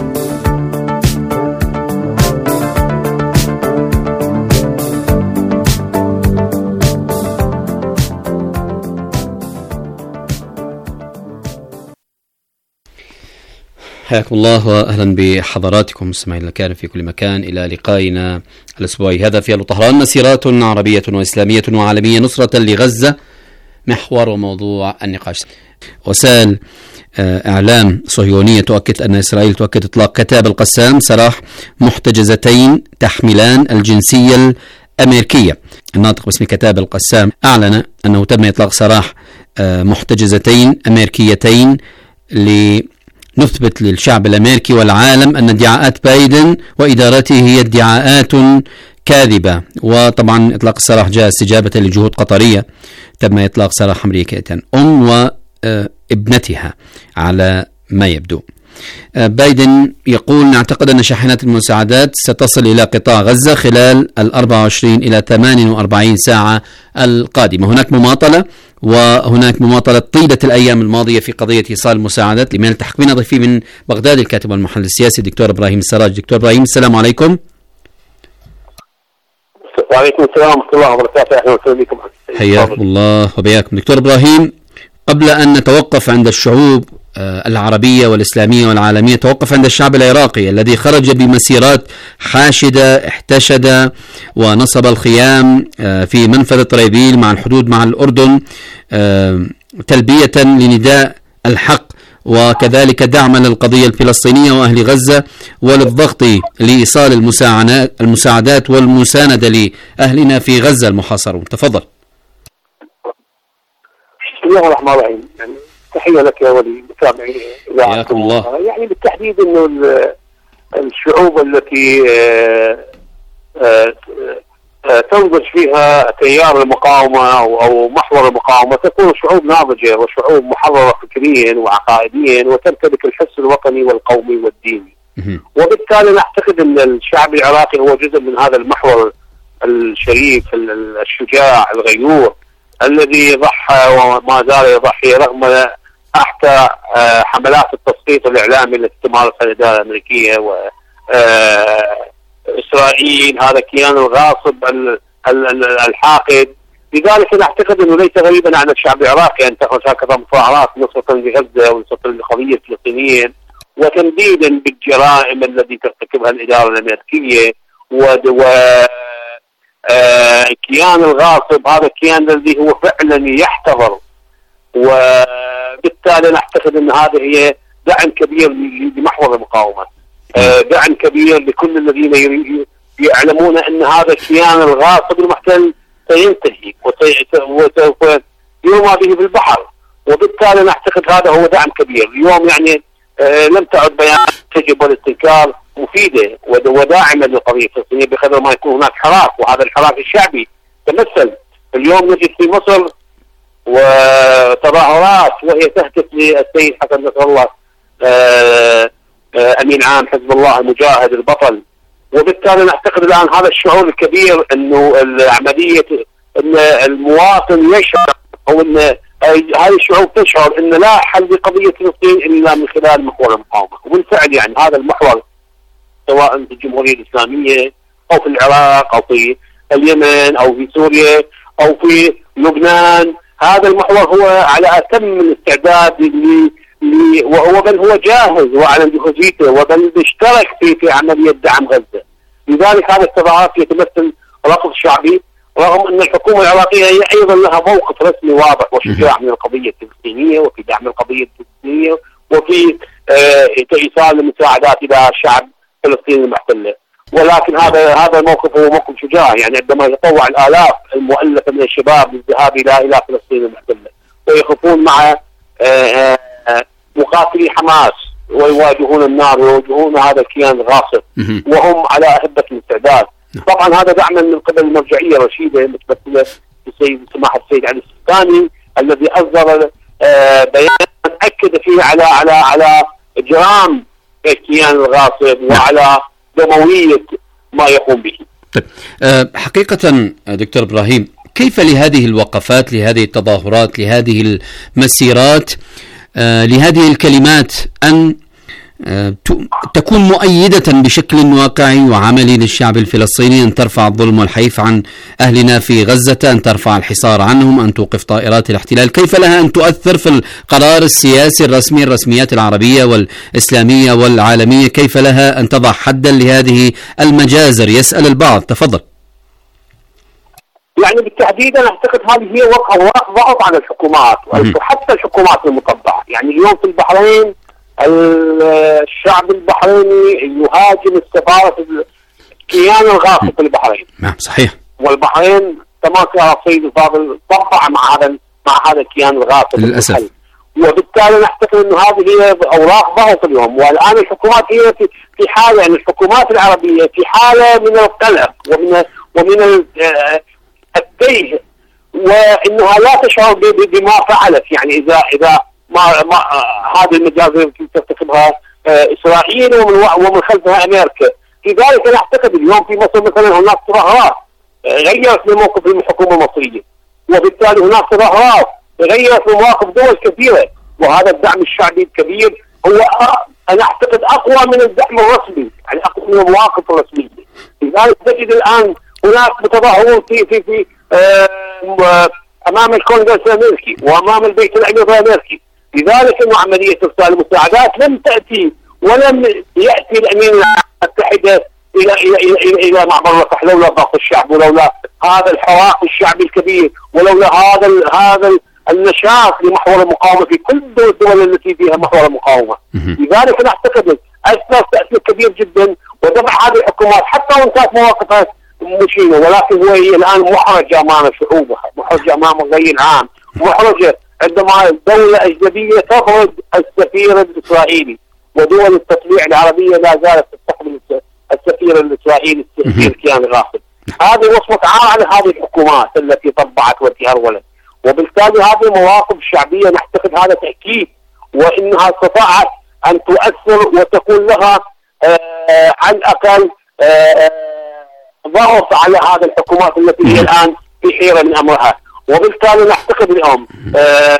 حياكم الله واهلا بحضراتكم مستمعينا الكرام في كل مكان الى لقائنا الاسبوعي هذا في ألو طهران، مسيرات عربيه واسلاميه وعالميه نصره لغزه، محور وموضوع النقاش. وسائل اعلام صهيونيه تؤكد ان اسرائيل تؤكد اطلاق كتاب القسام سراح محتجزتين تحملان الجنسيه الامريكيه. الناطق باسم كتاب القسام اعلن انه تم اطلاق سراح محتجزتين امريكيتين ل نثبت للشعب الأمريكي والعالم أن ادعاءات بايدن وإدارته هي ادعاءات كاذبة. وطبعا إطلاق السراح جاء استجابة لجهود قطرية. تم إطلاق سراح أمريكيتين أم وابنتها على ما يبدو. بايدن يقول نعتقد أن شاحنات المساعدات ستصل إلى قطاع غزة خلال الأربع وعشرين إلى ثمانية وأربعين ساعة القادمة. هناك مماطلة وهناك مماطلة طيلة الأيام الماضية في قضية إيصال المساعدات. لمن التحق بنا ضيفي من بغداد الكاتب والمحلل السياسي دكتور إبراهيم السراج. دكتور إبراهيم السلام عليكم. وعليكم السلام ورحمة الله وبركاته. أهلا وسهلا بكم. حياكم الله وبياكم. دكتور إبراهيم، قبل أن نتوقف عند الشعوب العربية والإسلامية والعالمية، توقف عند الشعب العراقي الذي خرج بمسيرات حاشدة، احتشد ونصب الخيام في منفذ طريبيل مع الحدود مع الأردن تلبية لنداء الحق وكذلك دعما للقضية الفلسطينية وأهل غزة وللضغط لإيصال المساعدات والمساندة لأهلنا في غزة المحاصرون. تفضل. بسم الله الرحمن الرحيم. تحية لك ولمتابعي حياكم الله. يعني بالتحديد انه الشعوب التي تنضج فيها تيار المقاومة او محور المقاومة تكون شعوب ناضجة وشعوب محررة فكريا وعقائديا وتمتلك الحس الوطني والقومي والديني. وبالتالي نعتقد ان الشعب العراقي هو جزء من هذا المحور الشريف الشجاع الغيور الذي ضحى وما زال يضحي رغم تحت حملات التسقيط الإعلامي التي تمارسها الإدارة الأمريكية وإسرائيل، هذا الكيان الغاصب الحاقد. لذلك نعتقد أنه ليس غريبا عن الشعب العراقي أن تخرج هكذا مظاهرات نصرة لغزة ونصرة للقضية الفلسطينية وتنديدا بالجرائم التي ترتكبها الإدارة الأمريكية و الكيان الغاصب. هذا الكيان الذي هو فعلا يحتضر، وبالتالي نعتقد ان هذه هي دعم كبير لمحور المقاومة، دعم كبير لكل الذين يعلمون ان هذا الكيان الغاصب المحتل سينتهي وسوف يرمى به بالبحر. وبالتالي نعتقد هذا هو دعم كبير. اليوم يعني لم تعد بيان تجب والاستنكار مفيدة وداعمة للقضية الفلسطينية بقدر ما يكون هناك حراك، وهذا الحراك الشعبي تمثل. اليوم نجد في مصر وتظاهرات وهي تهتف للسيد حسن نصر الله أمين عام حزب الله المجاهد البطل. وبالتالي نعتقد الآن هذا الشعور الكبير أنه العملية أن المواطن يشعر أو أن هذه الشعوب تشعر أن لا حل لقضية فلسطين إلا من خلال محور المقاومة. وبالفعل يعني هذا المحور سواء في الجمهورية الإسلامية أو في العراق أو في اليمن أو في سوريا أو في لبنان، هذا المحور هو على أتم الاستعداد ل وهو بل هو جاهز وعلى جهوزيته وبل اشترك في في عملية دعم غزة. لذلك هذا التظاهرات يتمثل رفض شعبي، رغم أن الحكومة العراقية هي أيضا لها موقف رسمي واضح وشجاع من القضية الفلسطينية وفي دعم القضية الفلسطينية وفي إيصال المساعدات إلى الشعب فلسطين المحتلة. ولكن هذا هذا الموقف هو موقف شجاع، يعني عندما يتطوع الآلاف المؤلفة من الشباب للذهاب إلى إلى فلسطين المحتلة ويقفون مع مقاتلي حماس ويواجهون النار ويواجهون هذا الكيان الغاصب وهم على أهبة الاستعداد. طبعا هذا دعما من قبل المرجعية الرشيدة المتمثلة بالسيد سماحة السيد علي السيستاني الذي أصدر بيان أكد فيه على على على إجرام الكيان الغاصب وعلى دموية ما يقوم به. طيب حقيقة دكتور إبراهيم، كيف لهذه الوقفات، لهذه التظاهرات، لهذه المسيرات، لهذه الكلمات أن تكون مؤيدة بشكل واقعي وعملي للشعب الفلسطيني، أن ترفع الظلم والحيف عن أهلنا في غزة، أن ترفع الحصار عنهم، أن توقف طائرات الاحتلال؟ كيف لها أن تؤثر في القرار السياسي الرسمي، الرسميات العربية والإسلامية والعالمية؟ كيف لها أن تضع حدا لهذه المجازر؟ يسأل البعض. تفضل. يعني بالتحديد أنا أعتقد هذه هي وقع ضغط على الحكومات وحتى الحكومات المطبعة. يعني اليوم في البحرين الشعب البحريني يهاجم السفارة الكيان الغاصب في البحرين. نعم صحيح. والبحرين كما كان السيد الفاضل طبع مع هذا مع هذا الكيان الغاصب للأسف. وبالتالي نعتقد انه هذه هي اوراق ضغط اليوم. والان الحكومات هي في في حاله، يعني الحكومات العربيه في حاله من القلق ومن ومن التيه، وانها لا تشعر بما فعلت. يعني اذا اذا ما, ما هذه المجازر التي ترتكبها اسرائيل ومن ومن خلفها امريكا. لذلك انا اعتقد اليوم في مصر مثلا هناك تظاهرات غيرت من موقف الحكومه المصريه، وبالتالي هناك تظاهرات غيرت من مواقف دول كثيره، وهذا الدعم الشعبي الكبير هو انا اعتقد اقوى من الدعم الرسمي، يعني اقوى من المواقف الرسميه. لذلك تجد الان هناك متظاهرون في في في آه امام الكونغرس الامريكي وامام البيت الابيض الامريكي. لذلك انه عمليه ارسال المساعدات لم تاتي ولم ياتي الامين المتحده الى الى الى الى معبر رفح لولا ضغط الشعب، ولولا هذا الحراك الشعبي الكبير، ولولا هذا هذا النشاط لمحور المقاومه في كل الدول التي فيها محور المقاومه. لذلك انا اعتقد اثر تاثير كبير جدا ودفع هذه الحكومات حتى وان كانت مواقفها مشينه، ولكن هي الان محرجه امام شعوبها، محرجه امام الرأي العام، محرجه عندما دولة أجنبية تفرض السفير الإسرائيلي، ودول التطبيع العربية لا زالت تستقبل السفير الإسرائيلي السفير الكيان الغاصب. هذه وصمة عار على هذه الحكومات التي طبعت والتي هرولت، وبالتالي هذه المواقف الشعبية نعتقد هذا تأكيد، وإنها استطاعت أن تؤثر وتكون لها آه على الأقل آه ضغط على هذه الحكومات التي هي الآن في حيرة من أمرها. وبالتالي نعتقد اليوم آه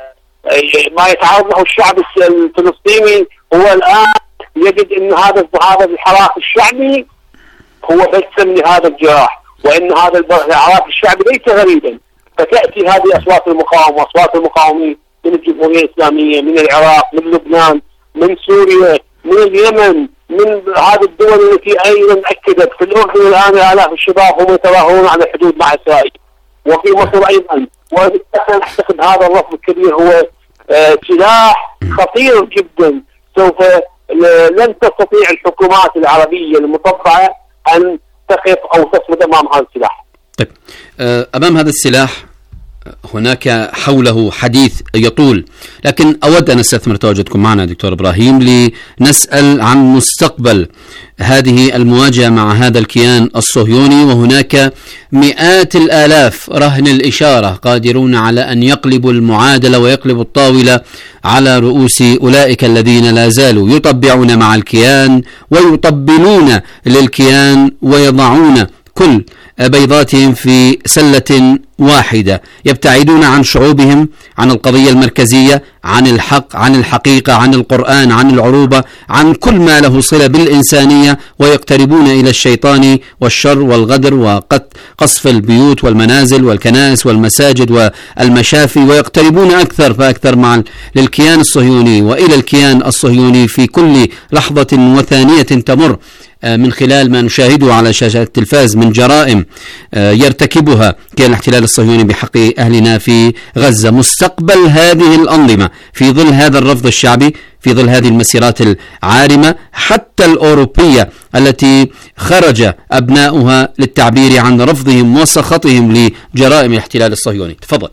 ما يتعرض له الشعب الفلسطيني هو الآن يجد أن هذا هذا الحراك الشعبي هو بلسم لهذا الجراح، وأن هذا الحراك الشعبي ليس غريبا. فتأتي هذه أصوات المقاومة، أصوات المقاومين من الجمهورية الإسلامية، من العراق، من لبنان، من سوريا، من اليمن، من هذه الدول التي أيضا أكدت. في الأردن الآن آلاف الشباب هم يتظاهرون على الحدود مع إسرائيل، وفي مصر أيضا. وبالتالي أعتقد هذا الرفض الكبير هو آه سلاح خطير جدا. سوف لن تستطيع الحكومات العربية المطبعة أن تقف أو تصمد أمام هذا السلاح. طيب أمام هذا السلاح هناك حوله حديث يطول، لكن أود أن أستثمر تواجدكم معنا دكتور إبراهيم لنسأل عن مستقبل هذه المواجهة مع هذا الكيان الصهيوني. وهناك مئات الآلاف رهن الإشارة قادرون على أن يقلبوا المعادلة ويقلبوا الطاولة على رؤوس أولئك الذين لا زالوا يطبعون مع الكيان ويطبلون للكيان ويضعون كل بيضاتهم في سلة واحدة، يبتعدون عن شعوبهم، عن القضية المركزية، عن الحق، عن الحقيقة، عن القرآن، عن العروبة، عن كل ما له صلة بالإنسانية، ويقتربون إلى الشيطان والشر والغدر وقصف البيوت والمنازل والكنائس والمساجد والمشافي، ويقتربون أكثر فأكثر مع للكيان الصهيوني وإلى الكيان الصهيوني في كل لحظة وثانية تمر. من خلال ما نشاهده على شاشات التلفاز من جرائم يرتكبها كيان الاحتلال الصهيوني بحق أهلنا في غزة. مستقبل هذه الأنظمة في ظل هذا الرفض الشعبي، في ظل هذه المسيرات العارمة حتى الأوروبية التي خرج أبناؤها للتعبير عن رفضهم وسخطهم لجرائم الاحتلال الصهيوني. تفضل.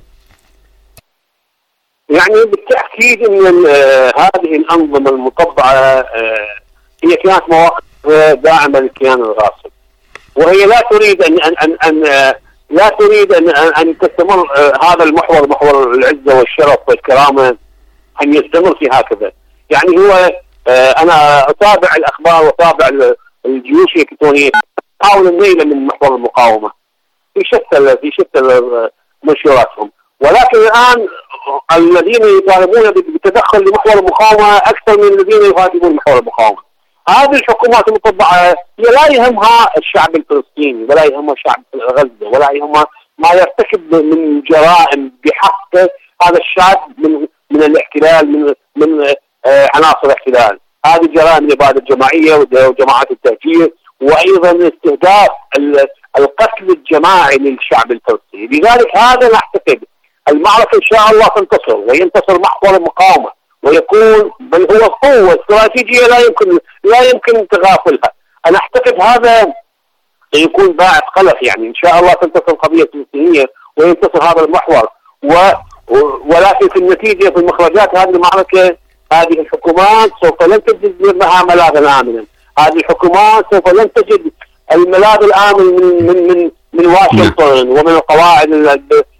يعني بالتأكيد أن هذه الأنظمة المطبعة هي كانت مواقف داعمة للكيان الغاصب، وهي لا تريد أن أن أن, أن لا تريد أن أن تستمر هذا المحور، محور العزة والشرف والكرامة، أن يستمر في هكذا. يعني هو أنا أتابع الأخبار وأتابع الجيوش الإلكترونية تحاول النيل من محور المقاومة في شتى في شتى منشوراتهم، ولكن الآن الذين يطالبون بالتدخل لمحور المقاومة أكثر من الذين يهاجمون محور المقاومة. هذه الحكومات المطبعة هي لا يهمها الشعب الفلسطيني ولا يهمها شعب غزة ولا يهمها ما يرتكب من جرائم بحق هذا الشعب من من الاحتلال، من من آه عناصر الاحتلال. هذه جرائم الإبادة الجماعية وجماعات التهجير، وأيضا استهداف القتل الجماعي للشعب الفلسطيني. لذلك هذا نعتقد المعركة إن شاء الله تنتصر وينتصر محور المقاومة ويكون بل هو قوة استراتيجية لا يمكن لا يمكن تغافلها. أنا أعتقد هذا سيكون باعث خلف، يعني إن شاء الله تنتصر القضية الفلسطينية وينتصر هذا المحور، و ولكن في النتيجة في المخرجات هذه المعركة هذه الحكومات سوف لن تجد لها ملاذا آمنا. هذه الحكومات سوف لن تجد الملاذ الآمن من من من, من واشنطن ومن القواعد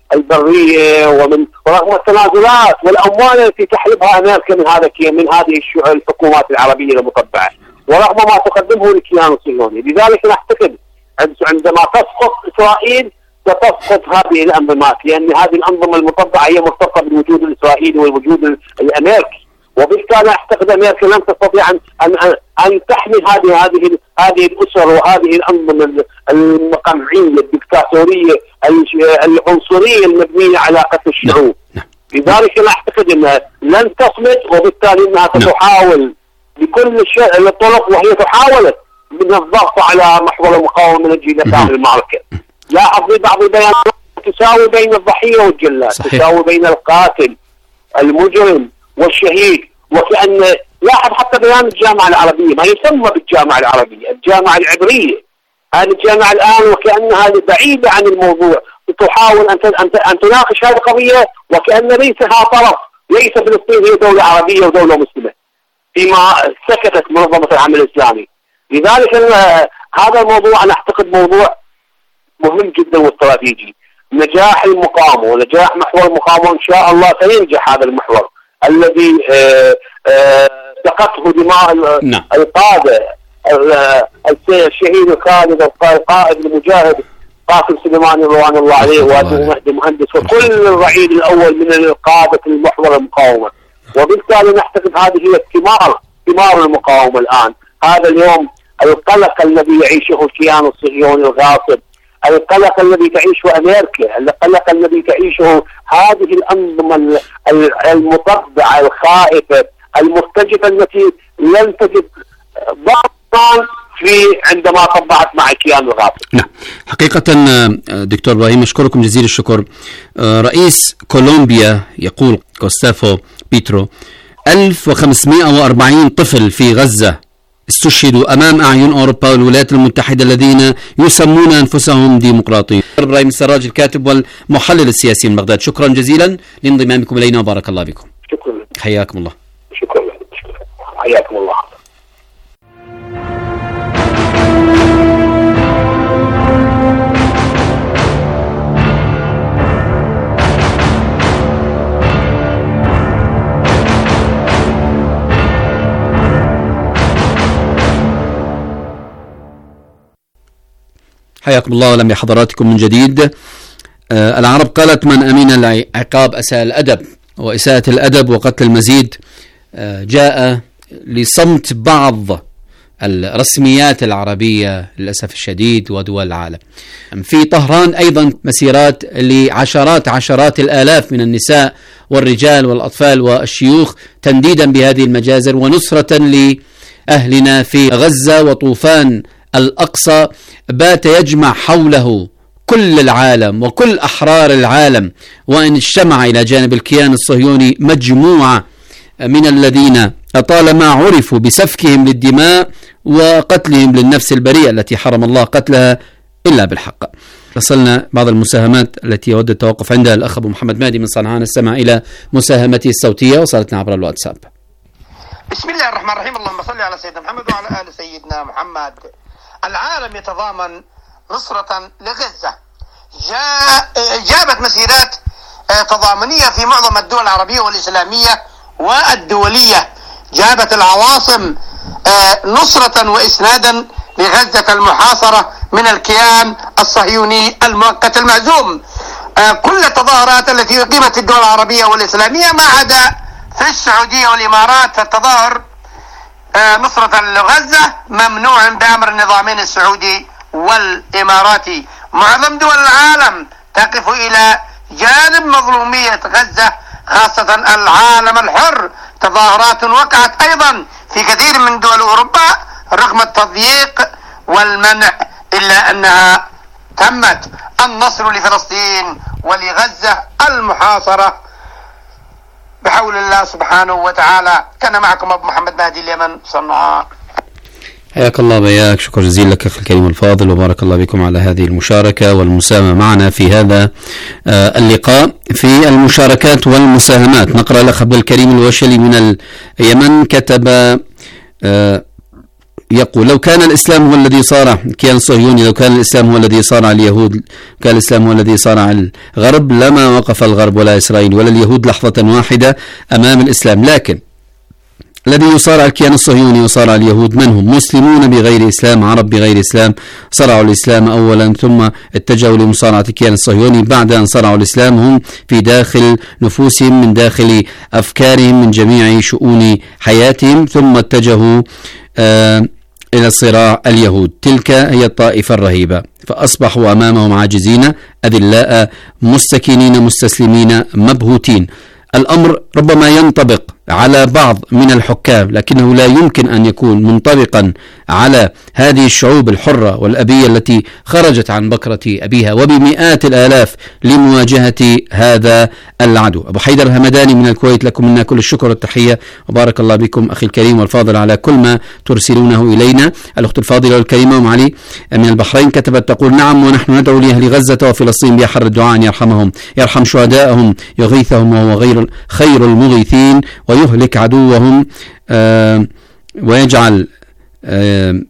البرية ومن رغم التنازلات والأموال التي تحلبها أمريكا من هذا من هذه الحكومات العربية المطبعة، ورغم ما تقدمه الكيان الصهيوني. لذلك نعتقد عندما تسقط إسرائيل ستسقط هذه الأنظمات، لأن هذه الأنظمة المطبعة هي مرتبطة بالوجود الإسرائيلي والوجود الأمريكي، وبالتالي أعتقد أمريكا لن تستطيع أن أن أن تحمي هذه هذه هذه الأسر وهذه الأنظمة المقمعية الدكتاتورية العنصرية المبنية على قتل الشعوب. لذلك أنا أعتقد أنها لن تصمت، وبالتالي أنها ستحاول بكل الطرق، وهي تحاول من الضغط على محور المقاومة من أجل دفاع المعركة. لاحظ بعض البيانات تساوي بين الضحية والجلاد، تساوي بين القاتل المجرم والشهيد، وكأن لاحظ حتى بيان الجامعة العربية ما يسمى بالجامعة العربية، الجامعة العبرية. هذه الجامعة الآن وكأنها بعيدة عن الموضوع، تحاول أن أن تناقش هذه القضية وكأن ليس لها طرف، ليس فلسطين هي دولة عربية ودولة مسلمة فيما سكتت منظمة العمل الإسلامي. لذلك هذا الموضوع أنا أعتقد موضوع مهم جدا واستراتيجي. نجاح المقاومة ونجاح محور المقاومة إن شاء الله سينجح هذا المحور الذي سقطه دماء القادة، الشهيد الخالد القائد المجاهد قاسم سليماني رضوان الله عليه وابو مهدي مهندس وكل الرعيل الأول من القادة المحور المقاومة. وبالتالي نعتقد هذه هي ثمار ثمار المقاومة الآن. هذا اليوم القلق الذي يعيشه الكيان الصهيوني الغاصب، القلق الذي تعيشه أمريكا، القلق الذي تعيشه هذه الأنظمة المطبعة الخائفة المرتجفة التي لن تجد ضغطا في عندما طبعت مع الكيان الغاصب. نعم، حقيقة دكتور إبراهيم أشكركم جزيل الشكر. رئيس كولومبيا يقول غوستافو بيترو ألف وخمسمائة وأربعين طفل في غزة استشهدوا أمام أعين أوروبا والولايات المتحدة الذين يسمون أنفسهم ديمقراطيين. إبراهيم السراج الكاتب والمحلل السياسي من بغداد، شكرا جزيلا لانضمامكم إلينا وبارك الله بكم. شكرا. حياكم الله. شكرا. حياكم الله. حياكم الله ولم حضراتكم من جديد. آه العرب قالت من أمين العقاب أساء الأدب، وإساءة الأدب وقتل المزيد آه جاء لصمت بعض الرسميات العربية للأسف الشديد ودول العالم. في طهران أيضا مسيرات لعشرات عشرات الآلاف من النساء والرجال والأطفال والشيوخ تنديدا بهذه المجازر ونصرة أهلنا في غزة، وطوفان الأقصى بات يجمع حوله كل العالم وكل أحرار العالم، وإن اجتمع إلى جانب الكيان الصهيوني مجموعة من الذين طالما عرفوا بسفكهم للدماء وقتلهم للنفس البريئة التي حرم الله قتلها إلا بالحق. وصلنا بعض المساهمات التي يود التوقف عندها الأخ أبو محمد مهدي من صنعاء، نستمع إلى مساهمته الصوتية وصلتنا عبر الواتساب. بسم الله الرحمن الرحيم، اللهم صل على سيدنا محمد وعلى آل سيدنا محمد. العالم يتضامن نصرة لغزة. جاء جابت مسيرات تضامنية في معظم الدول العربية والإسلامية والدولية، جابت العواصم نصرة وإسنادا لغزة المحاصرة من الكيان الصهيوني المؤقت المهزوم. كل التظاهرات التي أقيمت في الدول العربية والإسلامية ما عدا في السعودية والإمارات فالتظاهر نصرة لغزة ممنوع بأمر النظامين السعودي والإماراتي. معظم دول العالم تقف إلى جانب مظلومية غزة، خاصة العالم الحر. تظاهرات وقعت أيضا في كثير من دول أوروبا رغم التضييق والمنع، إلا أنها تمت. النصر لفلسطين ولغزة المحاصرة بحول الله سبحانه وتعالى. كان معكم أبو محمد مهدي اليمن صنعاء. حياك الله بياك، شكرا جزيلا لك أخي الكريم الفاضل، وبارك الله بكم على هذه المشاركة والمساهمة معنا في هذا آه اللقاء. في المشاركات والمساهمات نقرأ الأخ عبد الكريم الوشلي من اليمن، كتب آه يقول: لو كان الإسلام هو الذي صارع الكيان الصهيوني، لو كان الإسلام هو الذي صارع اليهود، كان الإسلام هو الذي صارع الغرب، لما وقف الغرب ولا إسرائيل ولا اليهود لحظة واحدة أمام الإسلام. لكن الذي يصارع الكيان الصهيوني يصارع اليهود، من هم؟ مسلمون بغير إسلام، عرب بغير إسلام، صرعوا الإسلام أولا ثم اتجهوا لمصارعة الكيان الصهيوني. بعد أن صرعوا الإسلام هم في داخل نفوسهم، من داخل أفكارهم، من جميع شؤون حياتهم، ثم اتجهوا آه إلى صراع اليهود. تلك هي الطائفة الرهيبة، فأصبحوا أمامهم عاجزين أذلاء مستكينين مستسلمين مبهوتين. الأمر ربما ينطبق على بعض من الحكام، لكنه لا يمكن أن يكون منطبقا على هذه الشعوب الحرة والأبية التي خرجت عن بكرة أبيها وبمئات الآلاف لمواجهة هذا العدو. أبو حيدر الهمداني من الكويت، لكم منا كل الشكر والتحية، وبارك الله بكم أخي الكريم والفاضل على كل ما ترسلونه إلينا. الأخت الفاضلة والكريمة أم علي من البحرين كتبت تقول: نعم، ونحن ندعو لأهل غزة وفلسطين بأحر الدعاء أن يرحمهم، يرحم شهدائهم، يغيثهم وهو غير خير المغيثين، ويهلك عدوهم آه ويجعل آه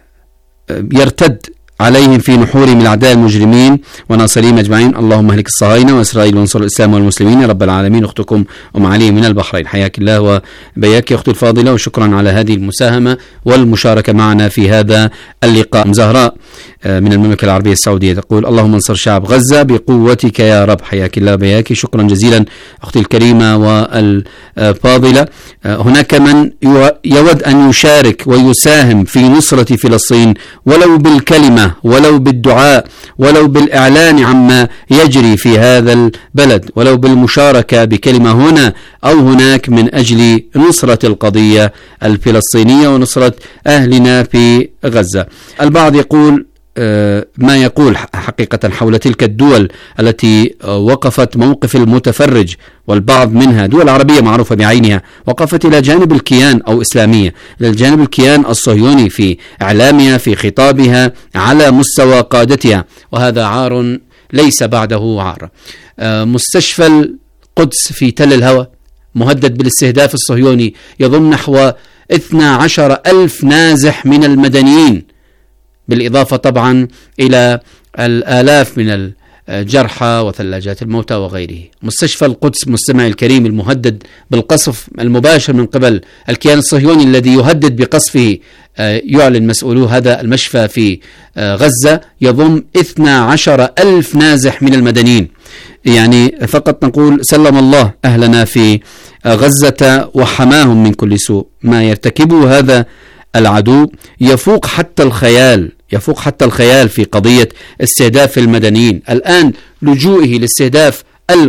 يرتد عليهم في نحورهم الأعداء المجرمين وناصرين أجمعين. اللهم اهلك الصهاينة وإسرائيل وانصر الإسلام والمسلمين يا رب العالمين. أختكم أم علي من البحرين، حياك الله وبياك يا أختي الفاضلة، وشكرا على هذه المساهمة والمشاركة معنا في هذا اللقاء. زهراء من المملكة العربية السعودية تقول: اللهم انصر شعب غزة بقوتك يا رب، حياك الله بياك، شكرا جزيلا أختي الكريمة والفاضلة. هناك من يود أن يشارك ويساهم في نصرة فلسطين ولو بالكلمة ولو بالدعاء ولو بالإعلان عما يجري في هذا البلد، ولو بالمشاركة بكلمة هنا أو هناك من أجل نصرة القضية الفلسطينية ونصرة أهلنا في غزة. البعض يقول ما يقول حقيقة حول تلك الدول التي وقفت موقف المتفرج، والبعض منها دول عربية معروفة بعينها وقفت إلى جانب الكيان أو إسلامية إلى جانب الكيان الصهيوني في إعلامها في خطابها على مستوى قادتها، وهذا عار ليس بعده عار. مستشفى القدس في تل الهوى مهدد بالاستهداف الصهيوني، يضم نحو اثني عشر ألف نازح من المدنيين، بالإضافة طبعا إلى الآلاف من الجرحى وثلاجات الموتى وغيره. مستشفى القدس مستمع الكريم المهدد بالقصف المباشر من قبل الكيان الصهيوني الذي يهدد بقصفه، يعلن مسؤولو هذا المشفى في غزة يضم اثني عشر ألف نازح من المدنيين. يعني فقط نقول سلم الله أهلنا في غزة وحماهم من كل سوء. ما يرتكبه هذا العدو يفوق حتى الخيال، يفوق حتى الخيال في قضية استهداف المدنيين. الآن لجوئه لاستهداف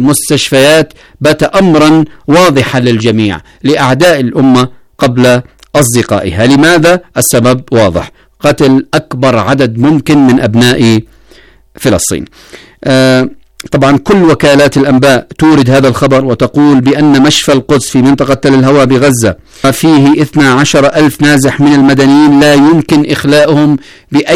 المستشفيات بات أمرا واضحا للجميع، لأعداء الأمة قبل أصدقائها. لماذا؟ السبب واضح: قتل أكبر عدد ممكن من أبناء فلسطين. آه طبعا كل وكالات الأنباء تورد هذا الخبر وتقول بأن مشفى القدس في منطقة تل الهوى بغزة فيه اثنا عشر ألف نازح من المدنيين لا يمكن إخلاؤهم بأي